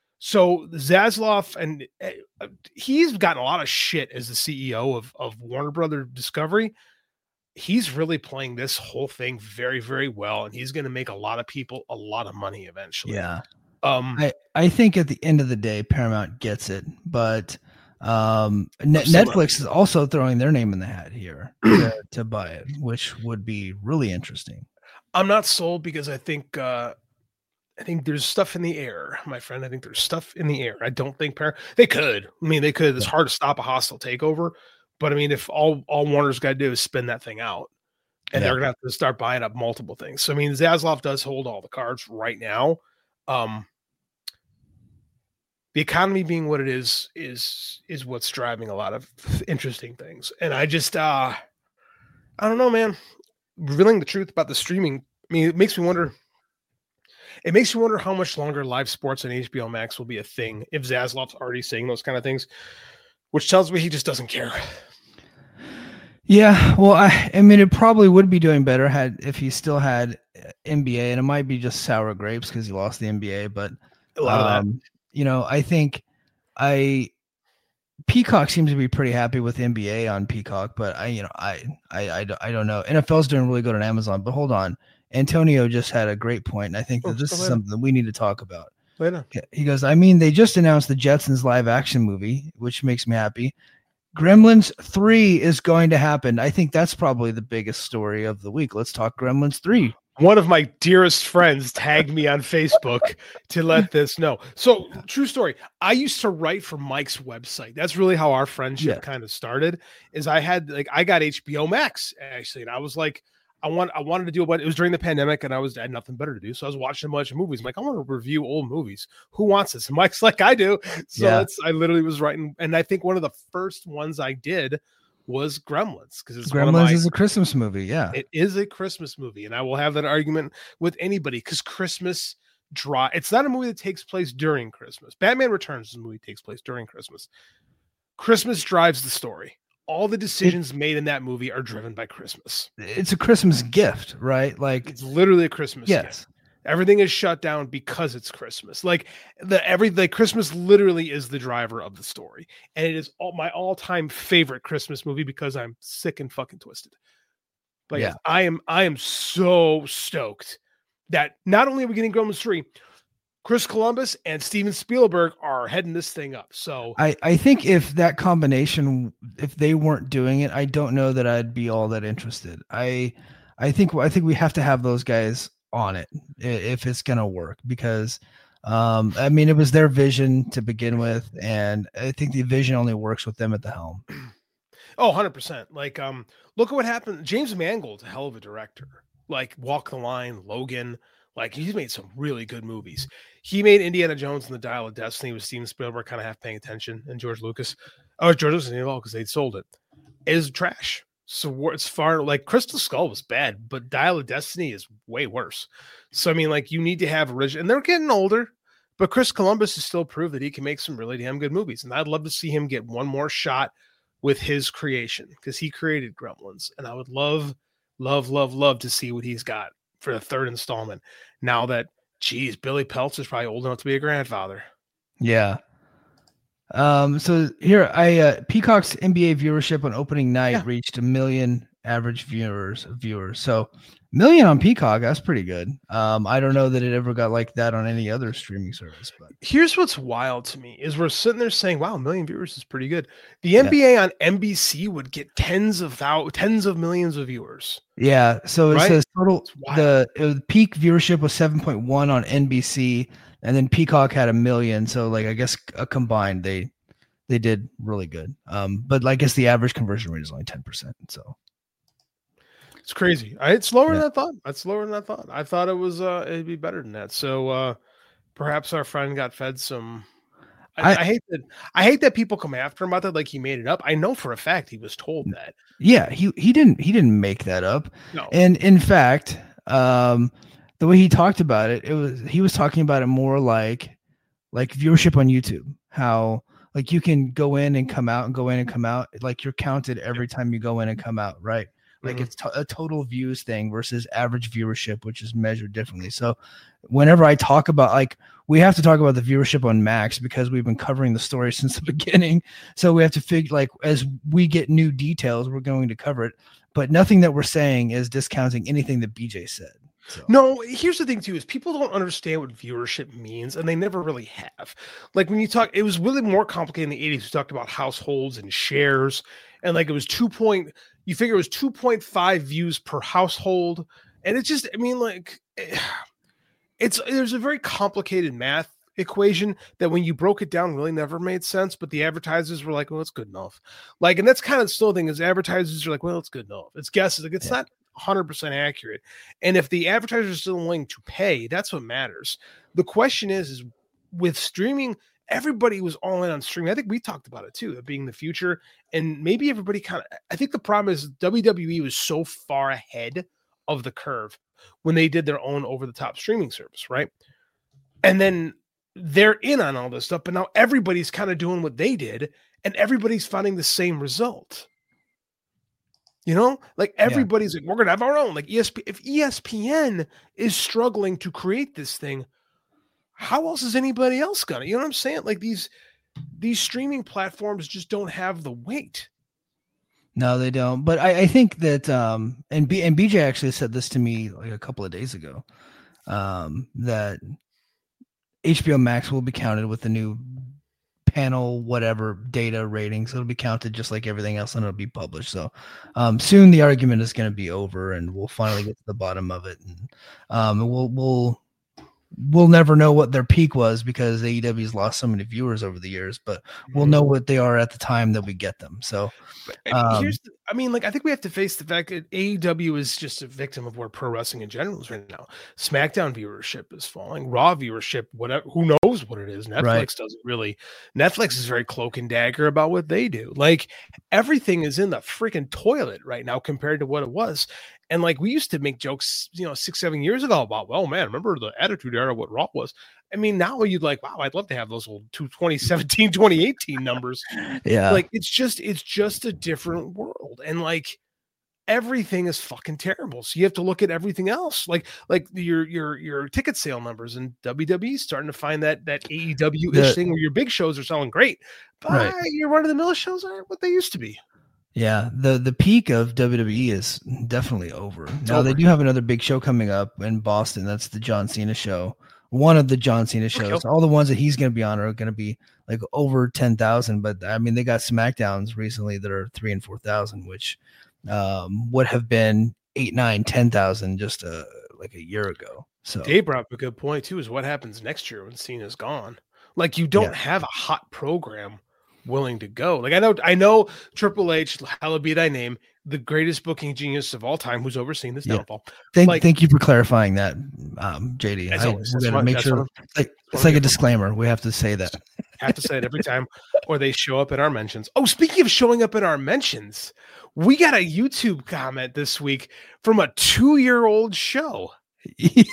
So Zaslav, and uh, he's gotten a lot of shit as the C E O of, of Warner Brother Discovery. he's really playing this whole thing very, very well, and he's going to make a lot of people a lot of money eventually. Yeah. Um, I, I think at the end of the day, Paramount gets it, but um, ne- Netflix is also throwing their name in the hat here to, to buy it, which would be really interesting. I'm not sold because I think uh, I think there's stuff in the air, my friend. I think there's stuff in the air. I don't think Par- they could. I mean, they could. It's Yeah. hard to stop a hostile takeover, but I mean, if all all Warner's got to do is spin that thing out, and Yeah. they're gonna have to start buying up multiple things. So I mean, Zaslav does hold all the cards right now. Um, the economy being what it is is is what's driving a lot of interesting things, and I just uh, I don't know, man. Revealing the truth about the streaming, I mean, it makes me wonder. It makes you wonder how much longer live sports on H B O Max will be a thing if Zaslav's already saying those kind of things, which tells me he just doesn't care. Yeah, well, I, I mean, it probably would be doing better had if he still had N B A, and it might be just sour grapes because he lost the N B A. But A lot of um, you know, I think I Peacock seems to be pretty happy with N B A on Peacock, but I, you know, I, I, I, don't- I don't know. N F L's doing really good on Amazon, but hold on, Antonio just had a great point, and I think Oh, that this go is ahead. something that we need to talk about. Later. He goes, I mean, they just announced the Jetsons live action movie, which makes me happy. Gremlins three is going to happen. I think that's probably the biggest story of the week. Let's talk Gremlins three. One of my dearest friends tagged me on Facebook to let this know. So, true story. I used to write for Mike's website. That's really how our friendship Yeah. kind of started. Is I had like I got H B O Max actually, and I was like, I want I wanted to do a bunch. It was during the pandemic, and I was I had nothing better to do, so I was watching a bunch of movies. I'm like, I want to review old movies. Who wants this? And Mike's like, I do. So Yeah. that's I literally was writing, and I think one of the first ones I did was Gremlins because it's one of Gremlins my, is a Christmas movie. Yeah. it is a Christmas movie, and I will have that argument with anybody because Christmas draw. It's not a movie that takes place during Christmas. Batman Returns is a movie that takes place during Christmas. Christmas drives the story. All the decisions made in that movie are driven by Christmas. It's a Christmas gift, right? Like, It's literally a Christmas gift. yes. Everything is shut down because it's Christmas. Like the every the Christmas literally is the driver of the story, and it is all my all-time favorite Christmas movie because I'm sick and fucking twisted. But Yeah. yes, I am I am so stoked that not only are we getting Gremlins three, Chris Columbus and Steven Spielberg are heading this thing up. So I, I think if that combination, if they weren't doing it, I don't know that I'd be all that interested. I, I think, I think we have to have those guys on it i- if it's going to work because, um, I mean, it was their vision to begin with. And I think the vision only works with them at the helm. oh, one hundred percent. Like um look at what happened. James Mangold's a hell of a director. Like Walk the Line, Logan, like he's made some really good movies. He made Indiana Jones and the Dial of Destiny with Steven Spielberg kind of half paying attention, and George Lucas. Oh, George Lucas didn't because they'd sold it. It is trash. So it's far like Crystal Skull was bad, but Dial of Destiny is way worse. So I mean, like you need to have original, and they're getting older. But Chris Columbus has still proved that he can make some really damn good movies, and I'd love to see him get one more shot with his creation because he created Gremlins, and I would love, love, love, love to see what he's got for the third installment. Now that, geez, Billy Peltz is probably old enough to be a grandfather. Yeah. Um, so here I, uh, Peacock's N B A viewership on opening night Yeah. reached a million average viewers, viewers. So million on Peacock. That's pretty good. Um, I don't know that it ever got like that on any other streaming service, but Here's what's wild to me is we're sitting there saying, wow, a million viewers is pretty good. The N B A on N B C would get tens of thousands, tens of millions of viewers. yeah. So it Right? says total, It's wild. the it was, peak viewership was seven point one on N B C and then Peacock had a million. So like, I guess uh, combined, they, they did really good. Um, but I guess the average conversion rate is only ten percent. So It's crazy. I, it's lower Yeah. than I thought. That's lower than I thought. I thought it was uh it'd be better than that. So uh perhaps our friend got fed some. I, I- I hate that. I hate that people come after him about that like he made it up. I know for a fact he was told that. yeah, he, he didn't, he didn't make that up. No, And in fact, um, the way he talked about it, it was he was talking about it more like like viewership on YouTube. How like you can go in and come out and go in and come out, like you're counted every time you go in and come out, right? Like Mhm. it's to- a total views thing versus average viewership, which is measured differently. So whenever I talk about, like, we have to talk about the viewership on Max because we've been covering the story since the beginning. So we have to figure, like, as we get new details, we're going to cover it. But nothing that we're saying is discounting anything that B J said. So. No, here's the thing too, is people don't understand what viewership means, and they never really have. Like when you talk, it was really more complicated in the eighties. We talked about households and shares, and like it was two point, you figure it was two point five views per household. And it's just, I mean, like it's, there's a very complicated math equation that when you broke it down really never made sense, but the advertisers were like, well, it's good enough. Like, and that's kind of the still thing is advertisers are like, well, it's good enough. It's guesses. Like it's yeah. not one hundred percent accurate. And if the advertisers are still willing to pay, that's what matters. The question is, is with streaming, everybody was all in on streaming. I think we talked about it too, that being the future. And maybe everybody kind of, I think the problem is W W E was so far ahead of the curve when they did their own over the top streaming service. Right. And then they're in on all this stuff, but now everybody's kind of doing what they did and everybody's finding the same result. You know, like everybody's yeah. like, we're going to have our own, like E S P N. If E S P N is struggling to create this thing, how else is anybody else going to, you know what I'm saying? Like these, these streaming platforms just don't have the weight. No, they don't. But I, I think that, um, and B and B J actually said this to me like a couple of days ago, um, that H B O Max will be counted with the new panel, whatever data ratings. It'll be counted just like everything else, and it'll be published. So um, soon the argument is going to be over, and we'll finally get to the bottom of it. And um, we'll we'll we'll never know what their peak was because A E W's lost so many viewers over the years, but we'll know what they are at the time that we get them. So um, here's the, I mean, like, I think we have to face the fact that A E W is just a victim of where pro wrestling in general is right now. SmackDown viewership is falling, Raw viewership, whatever, who knows what it is. Netflix right. doesn't really, Netflix is very cloak and dagger about what they do. Like everything is in the freaking toilet right now compared to what it was. And like we used to make jokes, you know, six, seven years ago about, well, man, remember the Attitude Era, what Raw was. I mean, now you'd like, wow, I'd love to have those old twenty seventeen, twenty eighteen numbers. Yeah. Like it's just, it's just a different world. And like everything is fucking terrible. So you have to look at everything else. Like, like your, your, your ticket sale numbers, and W W E starting to find that, that A E W-ish thing where your big shows are selling great, but right. your run of the mill shows aren't what they used to be. Yeah, the the peak of W W E is definitely over. It's now over. They do have another big show coming up in Boston. That's the John Cena show. One of the John Cena shows. Okay. All the ones that he's going to be on are going to be like over ten thousand. But I mean, they got SmackDowns recently that are three and four thousand, which um, would have been eight, nine, ten thousand just uh, like a year ago. So Dave brought up a good point too. Is what happens next year when Cena's gone? Like you don't yeah. have a hot program willing to go. Like I know, I know Triple H, hallowed be thy name, the greatest booking genius of all time, who's overseen this yeah. downfall. Thank, like, thank you for clarifying that, um, J D. As I, always, we gotta what, make sure. What it's like, it's like a disclaimer. We have to say that. Have to say it every time, or they show up in our mentions. Oh, speaking of showing up in our mentions, we got a YouTube comment this week from a two-year-old show. yes,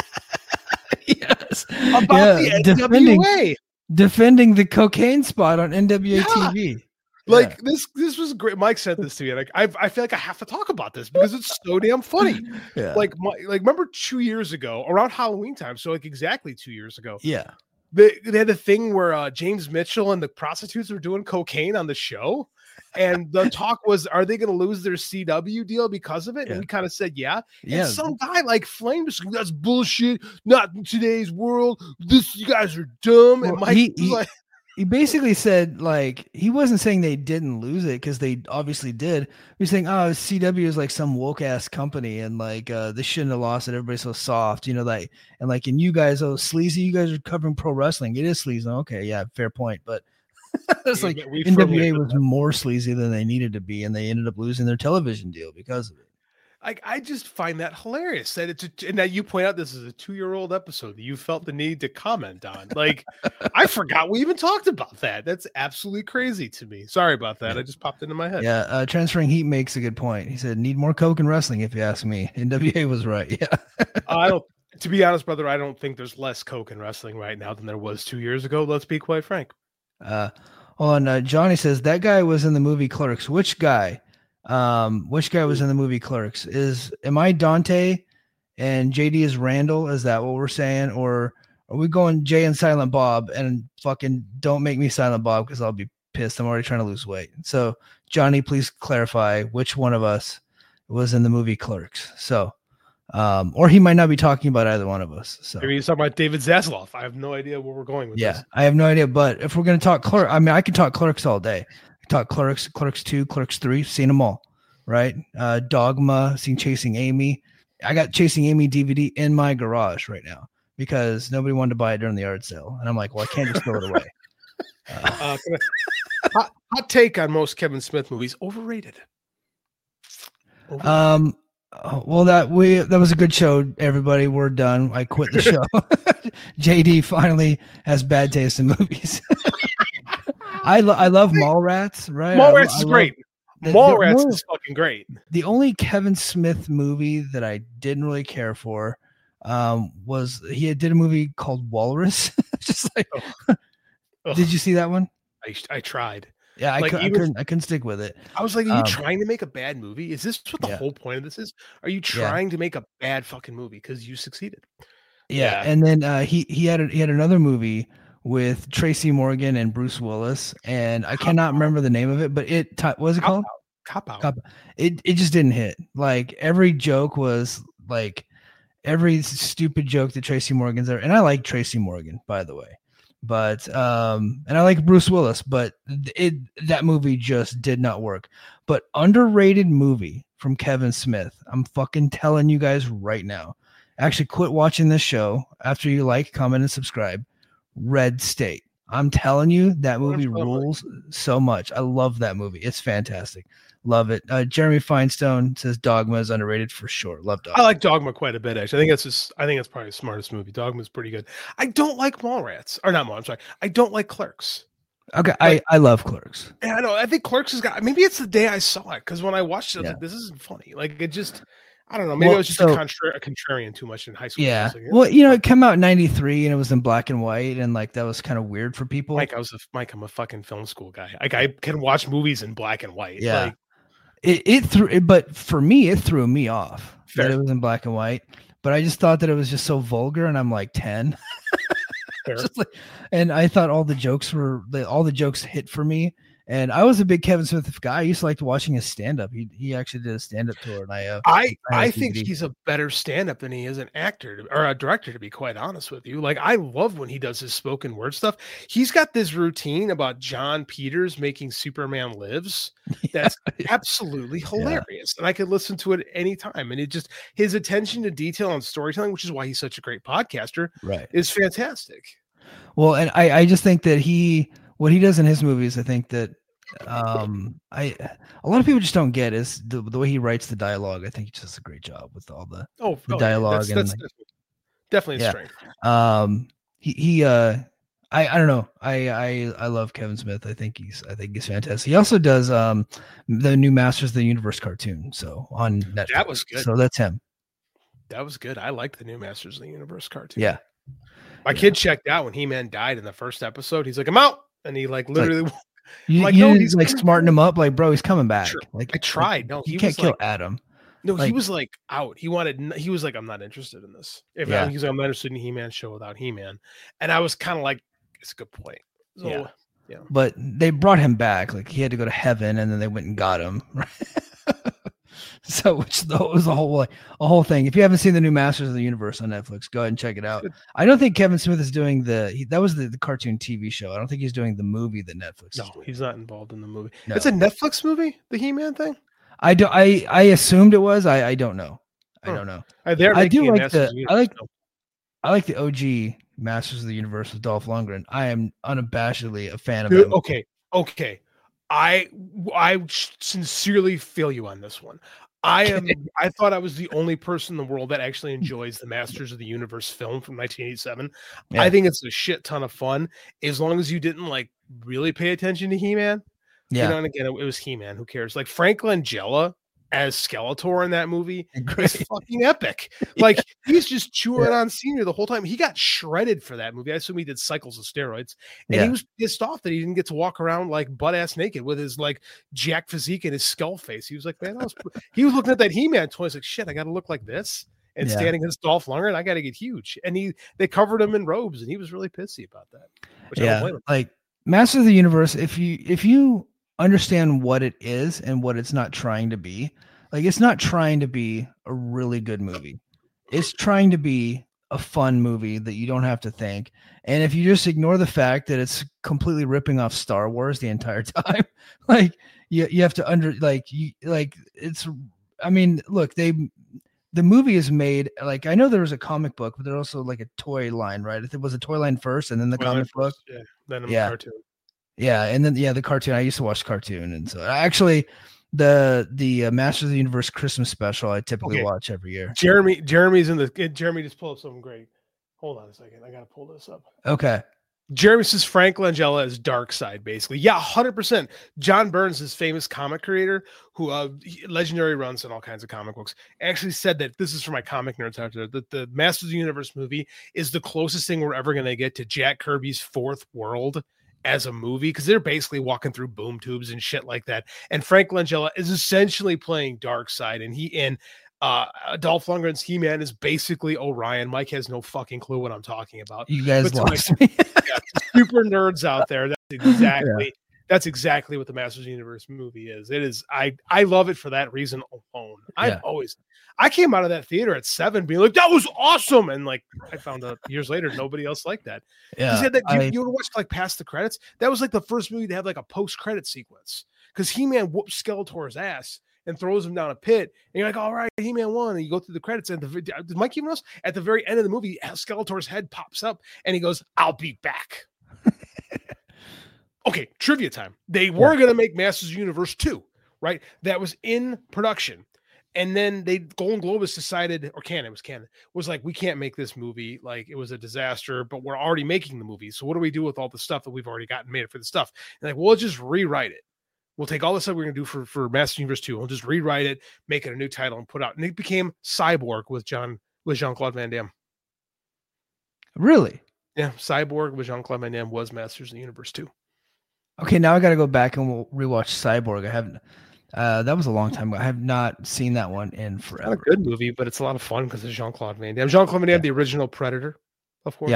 about yeah, the N W A. Defending, defending the cocaine spot on N W A yeah. T V. Like yeah. this, this was great. Mike sent this to me. Like I, I feel like I have to talk about this because it's so damn funny. Yeah. Like, my, like remember two years ago around Halloween time? So like exactly two years ago. Yeah. They, they had the thing where uh, James Mitchell and the prostitutes were doing cocaine on the show, and the talk was, are they going to lose their C W deal because of it? Yeah. And we kind of said, yeah. Yeah. And some guy like flamed us. That's bullshit. Not in today's world. This you guys are dumb. Well, and Mike he, was he, like. He basically said, like, he wasn't saying they didn't lose it because they obviously did. He was saying, oh, C W is like some woke ass company and like uh, they shouldn't have lost it. Everybody's so soft, you know, like, and like, and you guys, oh, sleazy, you guys are covering pro wrestling. It is sleazy. Okay, yeah, fair point. But it's like we N W A was that. more sleazy than they needed to be, and they ended up losing their television deal because of it. Like, I just find that hilarious that it's a, and that you point out this is a two-year-old episode that you felt the need to comment on. Like, I forgot we even talked about that. That's absolutely crazy to me. Sorry about that. I just popped into my head. Yeah, uh, Transferring Heat makes a good point. He said, "Need more coke in wrestling." If you ask me, N W A was right. Yeah, uh, I don't. To be honest, brother, I don't think there's less coke in wrestling right now than there was two years ago. Let's be quite frank. Uh, on uh, Johnny says that guy was in the movie Clerks. Which guy? Um, which guy was in the movie Clerks? Is am I Dante and J D is Randall? Is that what we're saying? Or are we going Jay and Silent Bob and fucking don't make me Silent Bob because I'll be pissed. I'm already trying to lose weight. So Johnny, please clarify which one of us was in the movie Clerks. So um, or he might not be talking about either one of us. So maybe he's talking about David Zaslav. I have no idea where we're going with yeah, this. I have no idea. But if we're gonna talk Clerks, I mean I can talk Clerks all day. I talk Clerks, Clerks two, Clerks three, seen them all. Right? Uh, Dogma, seen Chasing Amy. I got Chasing Amy D V D in my garage right now because nobody wanted to buy it during the yard sale. And I'm like, well, I can't just throw it away. Uh, Uh, hot, hot take on most Kevin Smith movies: overrated. overrated. um, oh, well, that we that was a good show. Everybody, we're done. I quit the show. J D finally has bad taste in movies. I lo- I love Mallrats. Right? Mallrats I, is I great. The, Mallrats the, is fucking great. The only Kevin Smith movie that I didn't really care for um, was he did a movie called Walrus. Just like, Oh. did you see that one? I, I tried. Yeah, I, Like, cou- I even- couldn't. I couldn't stick with it. I was like, are you Um, trying to make a bad movie? Is this what the yeah. whole point of this is? Are you trying to make a bad fucking movie because you succeeded? Yeah, Yeah. and then uh, he he had a, he had another movie with Tracy Morgan and Bruce Willis, and I cannot remember the name of it, but it t- what was it Cop called? out. Cop out. Cop- It it just didn't hit. Like every joke was like every stupid joke that Tracy Morgan's there, and I like Tracy Morgan, by the way, but um, and I like Bruce Willis, but it that movie just did not work. But underrated movie from Kevin Smith, I'm fucking telling you guys right now. Actually, quit watching this show after you like, comment, and subscribe. Red State. I'm telling you, that movie rules so much. I love that movie. It's fantastic. Love it. Uh, Jeremy Feinstein says Dogma is underrated for sure. Love Dogma. I like Dogma quite a bit, actually. I think that's just, I think it's probably the smartest movie. Dogma's pretty good. I don't like Mallrats. Or not Mall, I'm sorry. I don't like Clerks. Okay, I, I love Clerks. Yeah, I know. I think Clerks has got, maybe it's the day I saw it, because when I watched it, I was Yeah. like, this isn't funny. Like, it just, I don't know. Maybe Well, I was just so- a, contra- a contrarian too much in high school. I Yeah. was like, Well, you know, it came out in ninety-three and it was in black and white, and like that was kind of weird for people. Mike, I was a, Mike, I'm a fucking film school guy. Like, I can watch movies in black and white. Yeah. Like, It it threw it, but for me, it threw me off Fair. that it was in black and white. But I just thought that it was just so vulgar, and I'm like ten. fair. Just like, and I thought all the jokes were the, all the jokes hit for me. And I was a big Kevin Smith guy. I used to like watching his stand up. He he actually did a stand up tour, and I uh, I I I have think D V D. he's a better stand-up than he is an actor to- or a director, to be quite honest with you. Like, I love when he does his spoken word stuff. He's got this routine about John Peters making Superman Lives that's absolutely hilarious, and I could listen to it at any time. And it just, his attention to detail and storytelling, which is why he's such a great podcaster, right. is fantastic. Well, and I I just think that he what he does in his movies, I think that um I a lot of people just don't get is the, the way he writes the dialogue. I think he just does a great job with all the Oh, The oh, yeah, dialogue that's, and, that's like- definitely, definitely a Yeah. strength. um he he uh I, I don't know. I, I I love Kevin Smith. I think he's I think he's fantastic. He also does um the new Masters of the Universe cartoon, so on Netflix. That was good. So that's him. That was good. I liked the new Masters of the Universe cartoon. Yeah. My Yeah. kid checked out when He-Man died in the first episode. He's like, I'm out. And he like like, literally, You, Like, you no, didn't, he's like coming smarten back. him up, like bro, he's coming back. Sure. Like I tried. No, you he can't was kill like, Adam. no, he like- was like out. He wanted, n- he was like, I'm not interested in this. If Yeah. I, he was like, I'm not interested in He-Man show without He-Man. And I was kind of like, it's a good point. So, Yeah. But they brought him back. Like he had to go to heaven, and then they went and got him. So, which though was a whole like, a whole thing. If you haven't seen the new Masters of the Universe on Netflix, go ahead and check it out. Good. I don't think Kevin Smith is doing the he, that was the, the cartoon T V show. I don't think he's doing the movie that Netflix. no, is doing. he's not involved in the movie. No. It's a Netflix movie, the He-Man thing. I don't. I I assumed it was. I I don't know. I Huh. don't know. Uh, they're I do making a like Masters the- of I Universe like- film. I like the O G Masters of the Universe with Dolph Lundgren. I am unabashedly a fan of Dude, him. okay, okay. I I sincerely feel you on this one. I am. I thought I was the only person in the world that actually enjoys the Masters of the Universe film from nineteen eighty-seven. Yeah. I think it's a shit ton of fun, as long as you didn't like really pay attention to He-Man. Yeah. You know, and again, it, it was He-Man. Who cares? Like Frank Langella as Skeletor in that movie Great. is fucking epic. Like he's just chewing Yeah. on Senior the whole time. He got shredded for that movie. I assume he did cycles of steroids, and Yeah. he was pissed off that he didn't get to walk around like butt ass naked with his like jack physique and his skull face. He was like, man, that was he was looking at that He-Man toy. He's like, shit, I got to look like this. And Yeah. standing against Dolph Lundgren, I got to get huge. And he they covered him in robes, and he was really pissy about that. Which I don't Yeah, blame him. like Master of the Universe. If you if you understand what it is and what it's not trying to be, like it's not trying to be a really good movie. It's trying to be a fun movie that you don't have to think. And if you just ignore the fact that it's completely ripping off Star Wars the entire time, like you you have to under like you like it's. I mean, look, they. The movie is made like I know there was a comic book, but there's also like a toy line, right? It was a toy line first, and then the Well, comic at book. first, yeah, then a Yeah. cartoon. Yeah, and then yeah, the cartoon. I used to watch the cartoon, and so actually, the the uh, Masters of the Universe Christmas special I typically Okay. watch every year. Jeremy, Jeremy's in the Jeremy just pulled up something great. Hold on a second. I gotta pull this up. Okay, Jeremy says Frank Langella is Darkseid, basically. Yeah, one hundred percent. John Burns, his famous comic creator, who uh, he- legendary runs and all kinds of comic books, actually said that this is for my comic nerds out there, that the Masters of the Universe movie is the closest thing we're ever going to get to Jack Kirby's Fourth World as a movie, because they're basically walking through boom tubes and shit like that. And Frank Langella is essentially playing Darkseid, and he and uh, Dolph Lundgren's He-Man is basically Orion. Mike has no fucking clue what I'm talking about. you guys But to my- lost me. Super nerds out there, that's exactly that's exactly what the Masters of the Universe movie is. It is I I love it for that reason alone. I've Yeah. always I came out of that theater at seven being like, that was awesome. And like I found out years later nobody else liked that. Yeah, You said that you, I- you would watch like past the credits. That was like the first movie to have like a post-credit sequence. Because He-Man whoops Skeletor's ass and throws him down a pit. And you're like, all right, He-Man won. And you go through the credits. And the did Mike even knows at the very end of the movie, Skeletor's head pops up and he goes, I'll be back. Okay, trivia time. They were going to make Masters of the Universe two, right? That was in production. And then they Golden Globus decided, or Canon, it was Canon, was like, we can't make this movie. Like, it was a disaster, but we're already making the movie. So what do we do with all the stuff that we've already gotten made for the stuff? And like, well, we'll just rewrite it. We'll take all the stuff we're going to do for, for Masters of the Universe two. We'll just rewrite it, make it a new title, and put it out. And it became Cyborg with John with Jean-Claude Van Damme. really. Yeah, Cyborg with Jean-Claude Van Damme was Masters of the Universe two. Okay, now I got to go back and we'll rewatch Cyborg. I haven't. Uh, that was a long time ago. I have not seen that one in Not a forever. good movie, but it's a lot of fun because it's Jean-Claude Van Damme. Jean-Claude Van Damme, Yeah. the original Predator, of course. Yeah.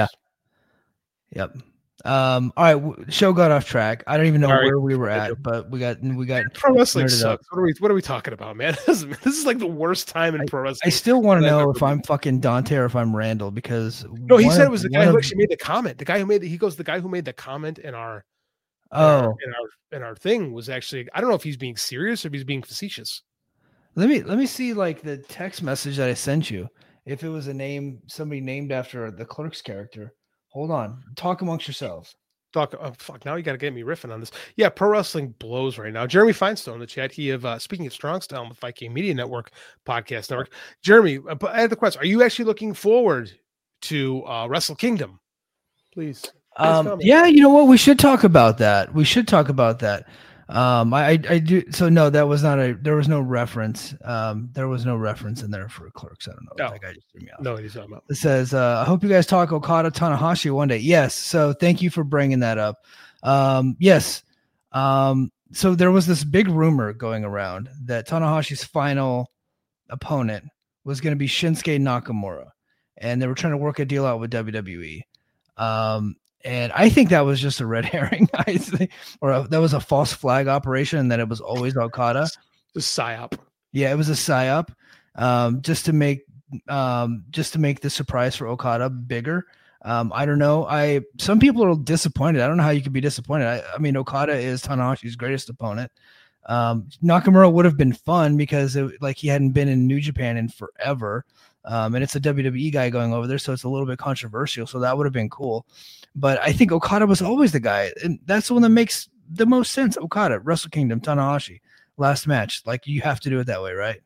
Yep. Um. All right. w- Show got off track. I don't even know Sorry. where we were at, but we got we got. Pro wrestling nerded up. sucks. What are we what are we talking about, man? This is, this is like the worst time in pro wrestling. I still want to I've know ever if I'm fucking Dante or if I'm Randall because no, he one said of- it was the one guy who of- actually made the comment. The guy who made the, he goes, the guy who made the comment in our in our, Oh, in our in our thing was actually, I don't know if he's being serious or if he's being facetious. let me let me see like the text message that I sent you. If it was a name, somebody named after the Clerk's character. Hold on. Talk amongst yourselves. Talk, oh, fuck, now you got to get me riffing on this. Yeah, pro wrestling blows right now. Jeremy Feinstone in the chat. He have uh, speaking of strong style on the five K Media Network podcast network. Jeremy, uh, but I had the question: are you actually looking forward to uh, Wrestle Kingdom? Please. please Um, comment. yeah, you know what? We should talk about that. We should talk about that. Um, I, I, I do. So no, that was not a. There was no reference. Um, there was no reference in there for Clerks. I don't know. No. That guy just threw me off. No, he's talking about. It says, uh, I hope you guys talk Okada Tanahashi one day. Yes. So thank you for bringing that up. Um, yes. Um, so there was this big rumor going around that Tanahashi's final opponent was going to be Shinsuke Nakamura, and they were trying to work a deal out with W W E. Um, and I think that was just a red herring, I think, or a, that was a false flag operation, and that it was always Okada. The psyop. Yeah, it was a psyop, um, just to make um, just to make the surprise for Okada bigger. Um, I don't know. I some people are disappointed. I don't know how you could be disappointed. I, I mean, Okada is Tanahashi's greatest opponent. Um, Nakamura would have been fun because it, like he hadn't been in New Japan in forever, um, and it's a W W E guy going over there, so it's a little bit controversial. So that would have been cool. But I think Okada was always the guy, and that's the one that makes the most sense. Okada, Wrestle Kingdom, Tanahashi. Last match, like you have to do it that way, right?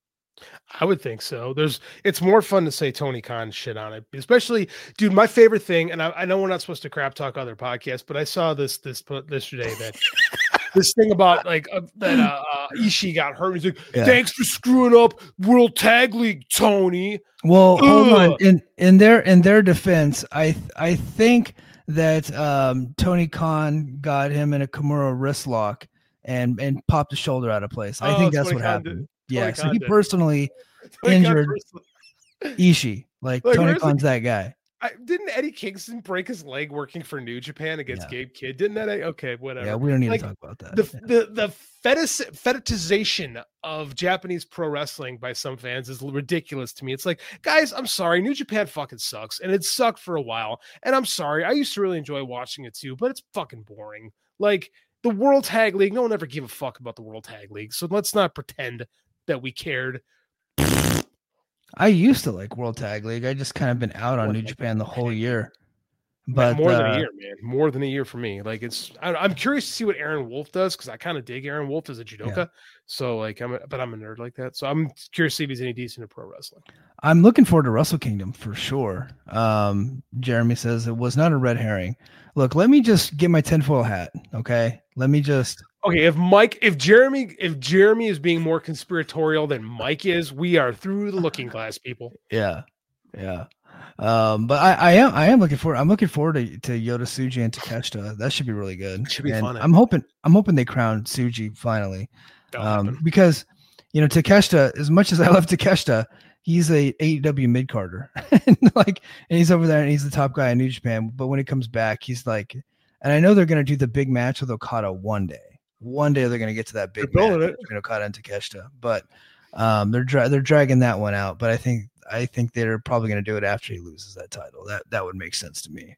I would think so. There's, it's more fun to say Tony Khan shit on it, especially, dude. My favorite thing, and I, I know we're not supposed to crap talk other podcasts, but I saw this this put this today that this thing about like uh, that uh, uh, Ishii got hurt. He's like, Yeah. thanks for screwing up World Tag League, Tony. Well, hold Ugh. on. In in their in their defense, I I think that um, Tony Khan got him in a Kimura wrist lock and and popped the shoulder out of place. I Oh, think that's that's what what Khan happened. did. Yeah, Tony so Khan he did. personally Tony Khan injured first- Ishii. Like, Like, Tony where's the- Khan's that guy. I, didn't Eddie Kingston break his leg working for New Japan against Yeah. Gabe Kidd? Didn't that? Okay, whatever. Yeah, we don't need Like, to talk about that. the the the fetish, fetishization of Japanese pro wrestling by some fans is ridiculous to me. It's like, guys, I'm sorry, New Japan fucking sucks, and it sucked for a while. And I'm sorry, I used to really enjoy watching it too, but it's fucking boring. Like the World Tag League, no one ever gave a fuck about the World Tag League, so let's not pretend that we cared. I used to like World Tag League. I just kind of been out on World New Tag Japan the League. whole year. But But more than uh, a year, man. More than a year for me. Like it's, I, I'm curious to see what Aaron Wolf does because I kind of dig Aaron Wolf as a judoka. Yeah. So like, I'm, a, but I'm a nerd like that. So I'm curious to see if he's any decent at pro wrestling. I'm looking forward to Wrestle Kingdom for sure. Um, Jeremy says it was not a red herring. Look, let me just get my tinfoil hat. Okay. Let me just, Okay, if Mike, if Jeremy, if Jeremy is being more conspiratorial than Mike is, we are through the looking glass, people. yeah. Yeah. Um, but I, I am, I am looking forward. I'm looking forward to, to Yoda Tsuji and Takeshita. That should be really good. Should be And fun. I'm hoping, I'm hoping they crown Tsuji finally. That'll Um, happen. because, you know, Takeshita, as much as I love Takeshita, he's a A E W mid carder, like, and he's over there and he's the top guy in New Japan. But when he comes back, he's like, and I know they're going to do the big match with Okada one day. One day they're going to get to that big They're match building it. between Okada and Takeshita, but um, they're dra- they're dragging that one out. But I think I think they're probably going to do it after he loses that title. That that would make sense to me.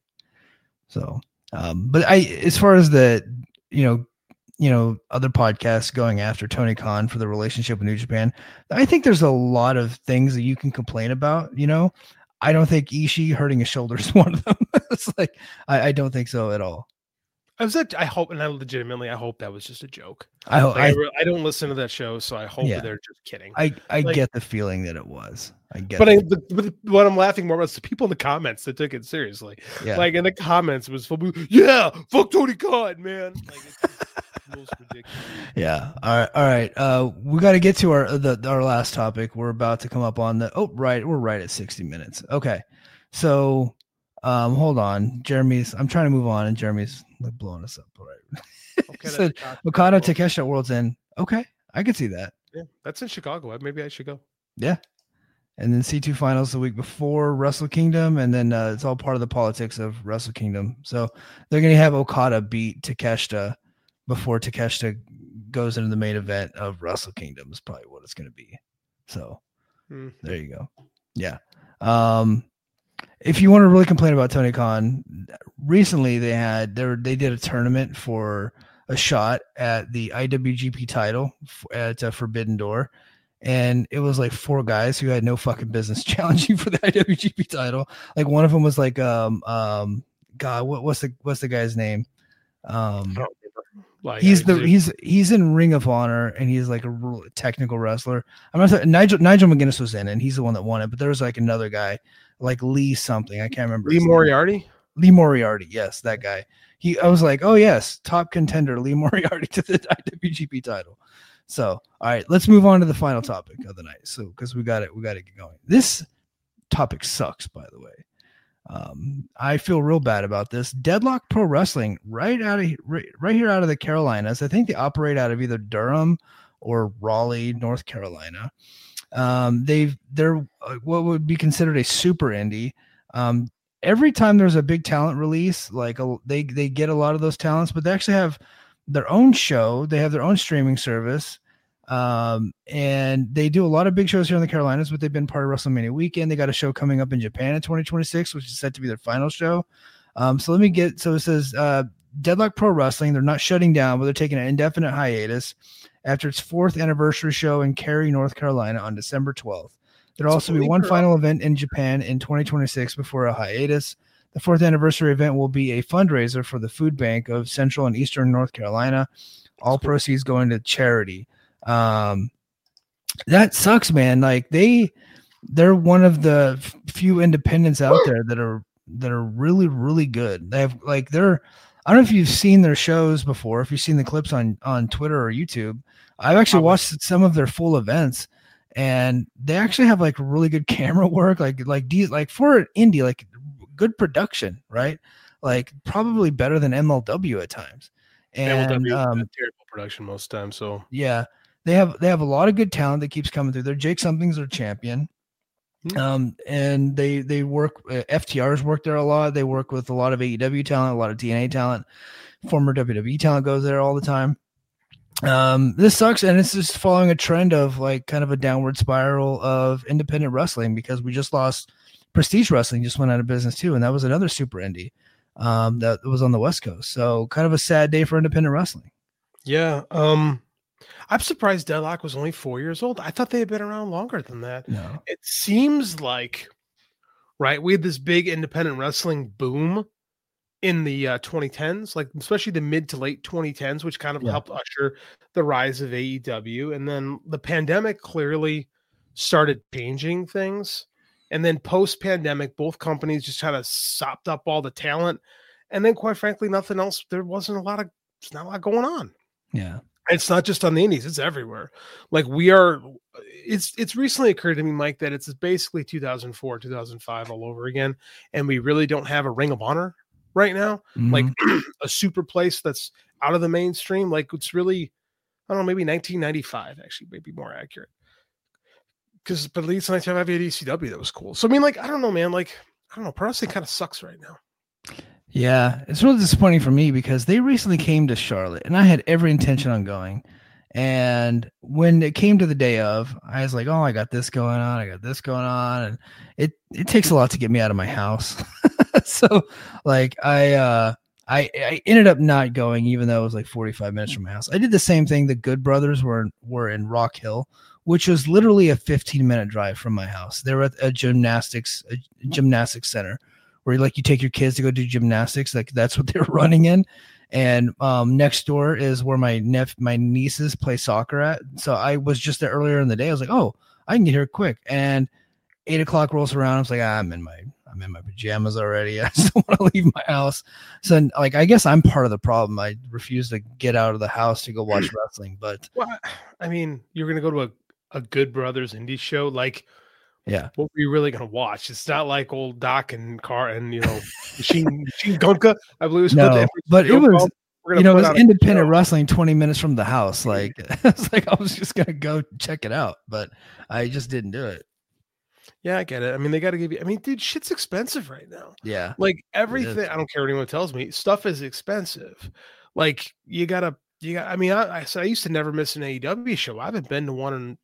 So, um, but I, as far as the, you know, you know, other podcasts going after Tony Khan for the relationship with New Japan, I think there's a lot of things that you can complain about. You know, I don't think Ishii hurting his shoulder is one of them. It's like, I, I don't think so at all. I was that I hope, and I legitimately, I hope that was just a joke. I hope, Like, I, I, re- I don't listen to that show, so I hope Yeah. that they're just kidding. I, I like- get the feeling that it was, I get but I, it. the, but what I'm laughing more about is the people in the comments that took it seriously. Yeah. Like in the comments, it was full, yeah, fuck Tony Khan, man. Like, it's just the most ridiculous. Yeah. All right. All right. Uh, we got to get to our the our last topic. We're about to come up on the. Oh, right. We're right at sixty minutes. Okay. So, um, hold on, Jeremy's. I'm trying to move on, and Jeremy's like blowing us up. All right. Okay, So, that's Chicago. Okada Takeshita at World's End. Okay, I can see that. Yeah, that's in Chicago. Maybe I should go. Yeah. And then C two finals the week before Wrestle Kingdom, and then uh, it's all part of the politics of Wrestle Kingdom. So they're going to have Okada beat Takeshita before Takeshita goes into the main event of Wrestle Kingdom. Is probably what it's going to be. So Hmm. there you go. Yeah. Um, if you want to really complain about Tony Khan, recently they had they were, they did a tournament for a shot at the I W G P title f- at uh, Forbidden Door. And it was like four guys who had no fucking business challenging for the I W G P title. Like one of them was like, um, um, God, what, what's the what's the guy's name? Um, I don't remember. Like, he's I the do- he's he's in Ring of Honor and he's like a real technical wrestler. I'm not talking, Nigel Nigel McGuinness was in it and he's the one that won it. But there was like another guy, like Lee something. I can't remember. Lee his name. Moriarty. Lee Moriarty, yes, that guy. He, I was like, oh yes, top contender Lee Moriarty to the I W G P title. So, all right, let's move on to the final topic of the night. So, because we got it, we got to get going. This topic sucks, by the way. Um, I feel real bad about this. Deadlock Pro Wrestling, right out of right, right here out of the Carolinas. I think they operate out of either Durham or Raleigh, North Carolina. Um, they've they're uh, what would be considered a super indie. Um, every time there's a big talent release, like a, they they get a lot of those talents, but they actually have their own show. They have their own streaming service, um, and they do a lot of big shows here in the Carolinas. But they've been part of WrestleMania weekend. They got a show coming up in Japan in twenty twenty-six, which is set to be their final show. Um, so let me get. So it says uh, Deadlock Pro Wrestling. They're not shutting down, but they're taking an indefinite hiatus after its fourth anniversary show in Cary, North Carolina, on December twelfth. There'll also be one final event in Japan in twenty twenty-six before a hiatus. The fourth anniversary event will be a fundraiser for the food bank of Central and Eastern North Carolina. All proceeds going to charity. Um, that sucks, man. Like they, they're one of the f- few independents out there that are that are really, really good. They have like they're. I don't know if you've seen their shows before, if you've seen the clips on, on Twitter or YouTube. I've actually Probably. watched some of their full events, and they actually have like really good camera work, like like these like for indie, like good production, right? Like probably better than M L W at times. And M L W um, is a terrible production most times. So yeah, they have they have a lot of good talent that keeps coming through there. Jake Something's their champion. Mm-hmm. Um, and they they work uh, F T Rs work there a lot. They work with a lot of A E W talent, a lot of T N A talent. Former W W E talent goes there all the time. Um, this sucks, and it's just following a trend of like kind of a downward spiral of independent wrestling, because we just lost Prestige Wrestling, just went out of business too, and that was another super indie um, that was on the West Coast. So kind of a sad day for independent wrestling. yeah, um, I'm surprised Deadlock was only four years old. I thought they had been around longer than that. No, It seems like, right, we had this big independent wrestling boom in the uh, twenty tens, like especially the mid to late twenty tens, which kind of Yeah. helped usher the rise of A E W. And then the pandemic clearly started changing things. And then post pandemic, both companies just kind of sopped up all the talent. And then, quite frankly, nothing else. There wasn't a lot of, there's not a lot going on. yeah, It's not just on the indies, it's everywhere. Like we are, it's it's recently occurred to me, Mike, that it's basically two thousand four, two thousand five all over again. And we really don't have a Ring of Honor right now, Mhm. like a super place that's out of the mainstream. Like it's really, I don't know, maybe nineteen ninety-five actually, maybe more accurate. Because but at least nineteen ninety-five had E C W, that was cool. So I mean, like, I don't know, man, like, I don't know, pro wrestling kind of sucks right now. Yeah, it's really disappointing for me because they recently came to Charlotte, and I had every intention on going. And when it came to the day of, I was like, "Oh, I got this going on. I got this going on," and it it takes a lot to get me out of my house. So, like, I uh, I I ended up not going, even though it was like forty-five minutes from my house. I did the same thing. The Good Brothers were were in Rock Hill, which was literally a fifteen minute drive from my house. They were at a gymnastics a gymnastics center, where like you take your kids to go do gymnastics. Like that's what they're running in. And um, next door is where my nep- my nieces play soccer at. So I was just there earlier in the day. I was like, oh, I can get here quick. And eight o'clock rolls around. I was like, ah, I'm in my I'm in my pajamas already. I just don't want to leave my house. So like, I guess I'm part of the problem. I refuse to get out of the house to go watch wrestling. But Well, I mean, you're going to go to a, a Good Brothers indie show. Like, yeah, what were you really going to watch? It's not like old Doc and Car and, you know, Machine, Machine Gunka, I believe it was no, called. but it was, We're you gonna know, it put was on a independent show. wrestling twenty minutes from the house. Like, it's like I was just going to go check it out, but I just didn't do it. Yeah, I get it. I mean, they got to give you, I mean, dude, shit's expensive right now. Yeah. Like everything, I don't care what anyone tells me, stuff is expensive. Like you gotta, you got, I mean, I, I, so I used to never miss an A E W show. I haven't been to one in,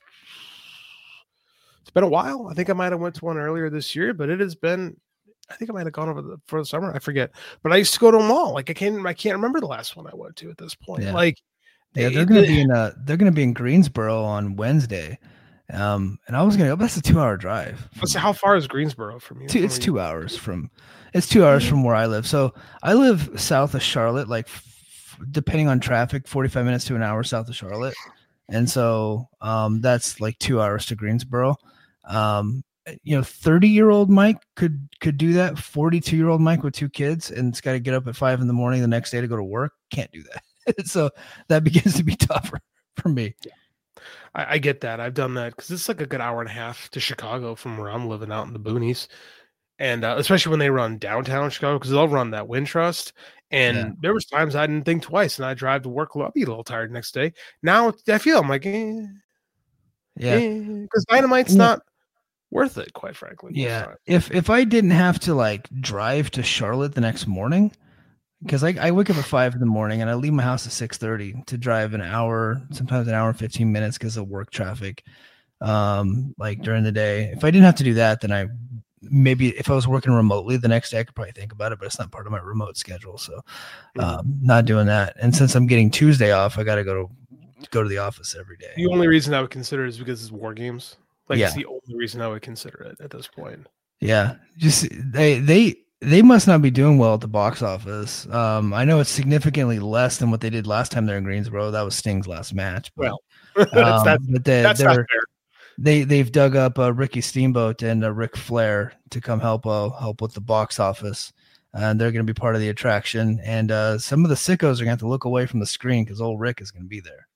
it's been a while. I think I might have went to one earlier this year, but it has been, I think I might have gone over the, for the summer. I forget, but I used to go to them all. Like I can't, I can't remember the last one I went to at this point. Yeah. Like, Yeah, they're it- gonna the- be in uh they're gonna be in Greensboro on Wednesday. Um, and I was gonna go, but that's a two hour drive. let's see, how far is Greensboro from you? Two, From it's where you- two hours from it's two hours from where I live. So I live south of Charlotte, like f- depending on traffic, forty-five minutes to an hour south of Charlotte. And so um that's like two hours to Greensboro. Um, you know, thirty year old Mike could could do that. forty-two year old Mike with two kids and it's got to get up at five in the morning the next day to go to work. Can't do that. So that begins to be tougher for me. I, I get that. I've done that because it's like a good hour and a half to Chicago from where I'm living out in the boonies. And uh, especially when they run downtown Chicago, because they'll run that Wind Trust. And Yeah. there was times I didn't think twice, and I drive to work. I'll be a little tired next day. Now I feel I'm like, eh, Yeah. because Dynamite's Yeah. not worth it, quite frankly. most Yeah. times. If if I didn't have to like drive to Charlotte the next morning, because I, I wake up at five in the morning and I leave my house at six thirty to drive an hour, sometimes an hour and fifteen minutes because of work traffic. Um, like during the day. If I didn't have to do that, then I maybe if I was working remotely the next day, I could probably think about it, but it's not part of my remote schedule. So um not doing that. And since I'm getting Tuesday off, I gotta go to go to the office every day. The only reason I would consider it is because it's War Games. Like, Yeah. it's the only reason I would consider it at this point. Yeah, just they they they must not be doing well at the box office. Um, I know it's significantly less than what they did last time they're in Greensboro. That was Sting's last match. But, Well, that's, um, that's, but they, that's not they're fair. they they've dug up uh, Ricky Steamboat and uh, Ric Flair to come help uh, help with the box office. Uh, they're going to be part of the attraction. And uh, some of the sickos are going to have to look away from the screen because old Rick is going to be there.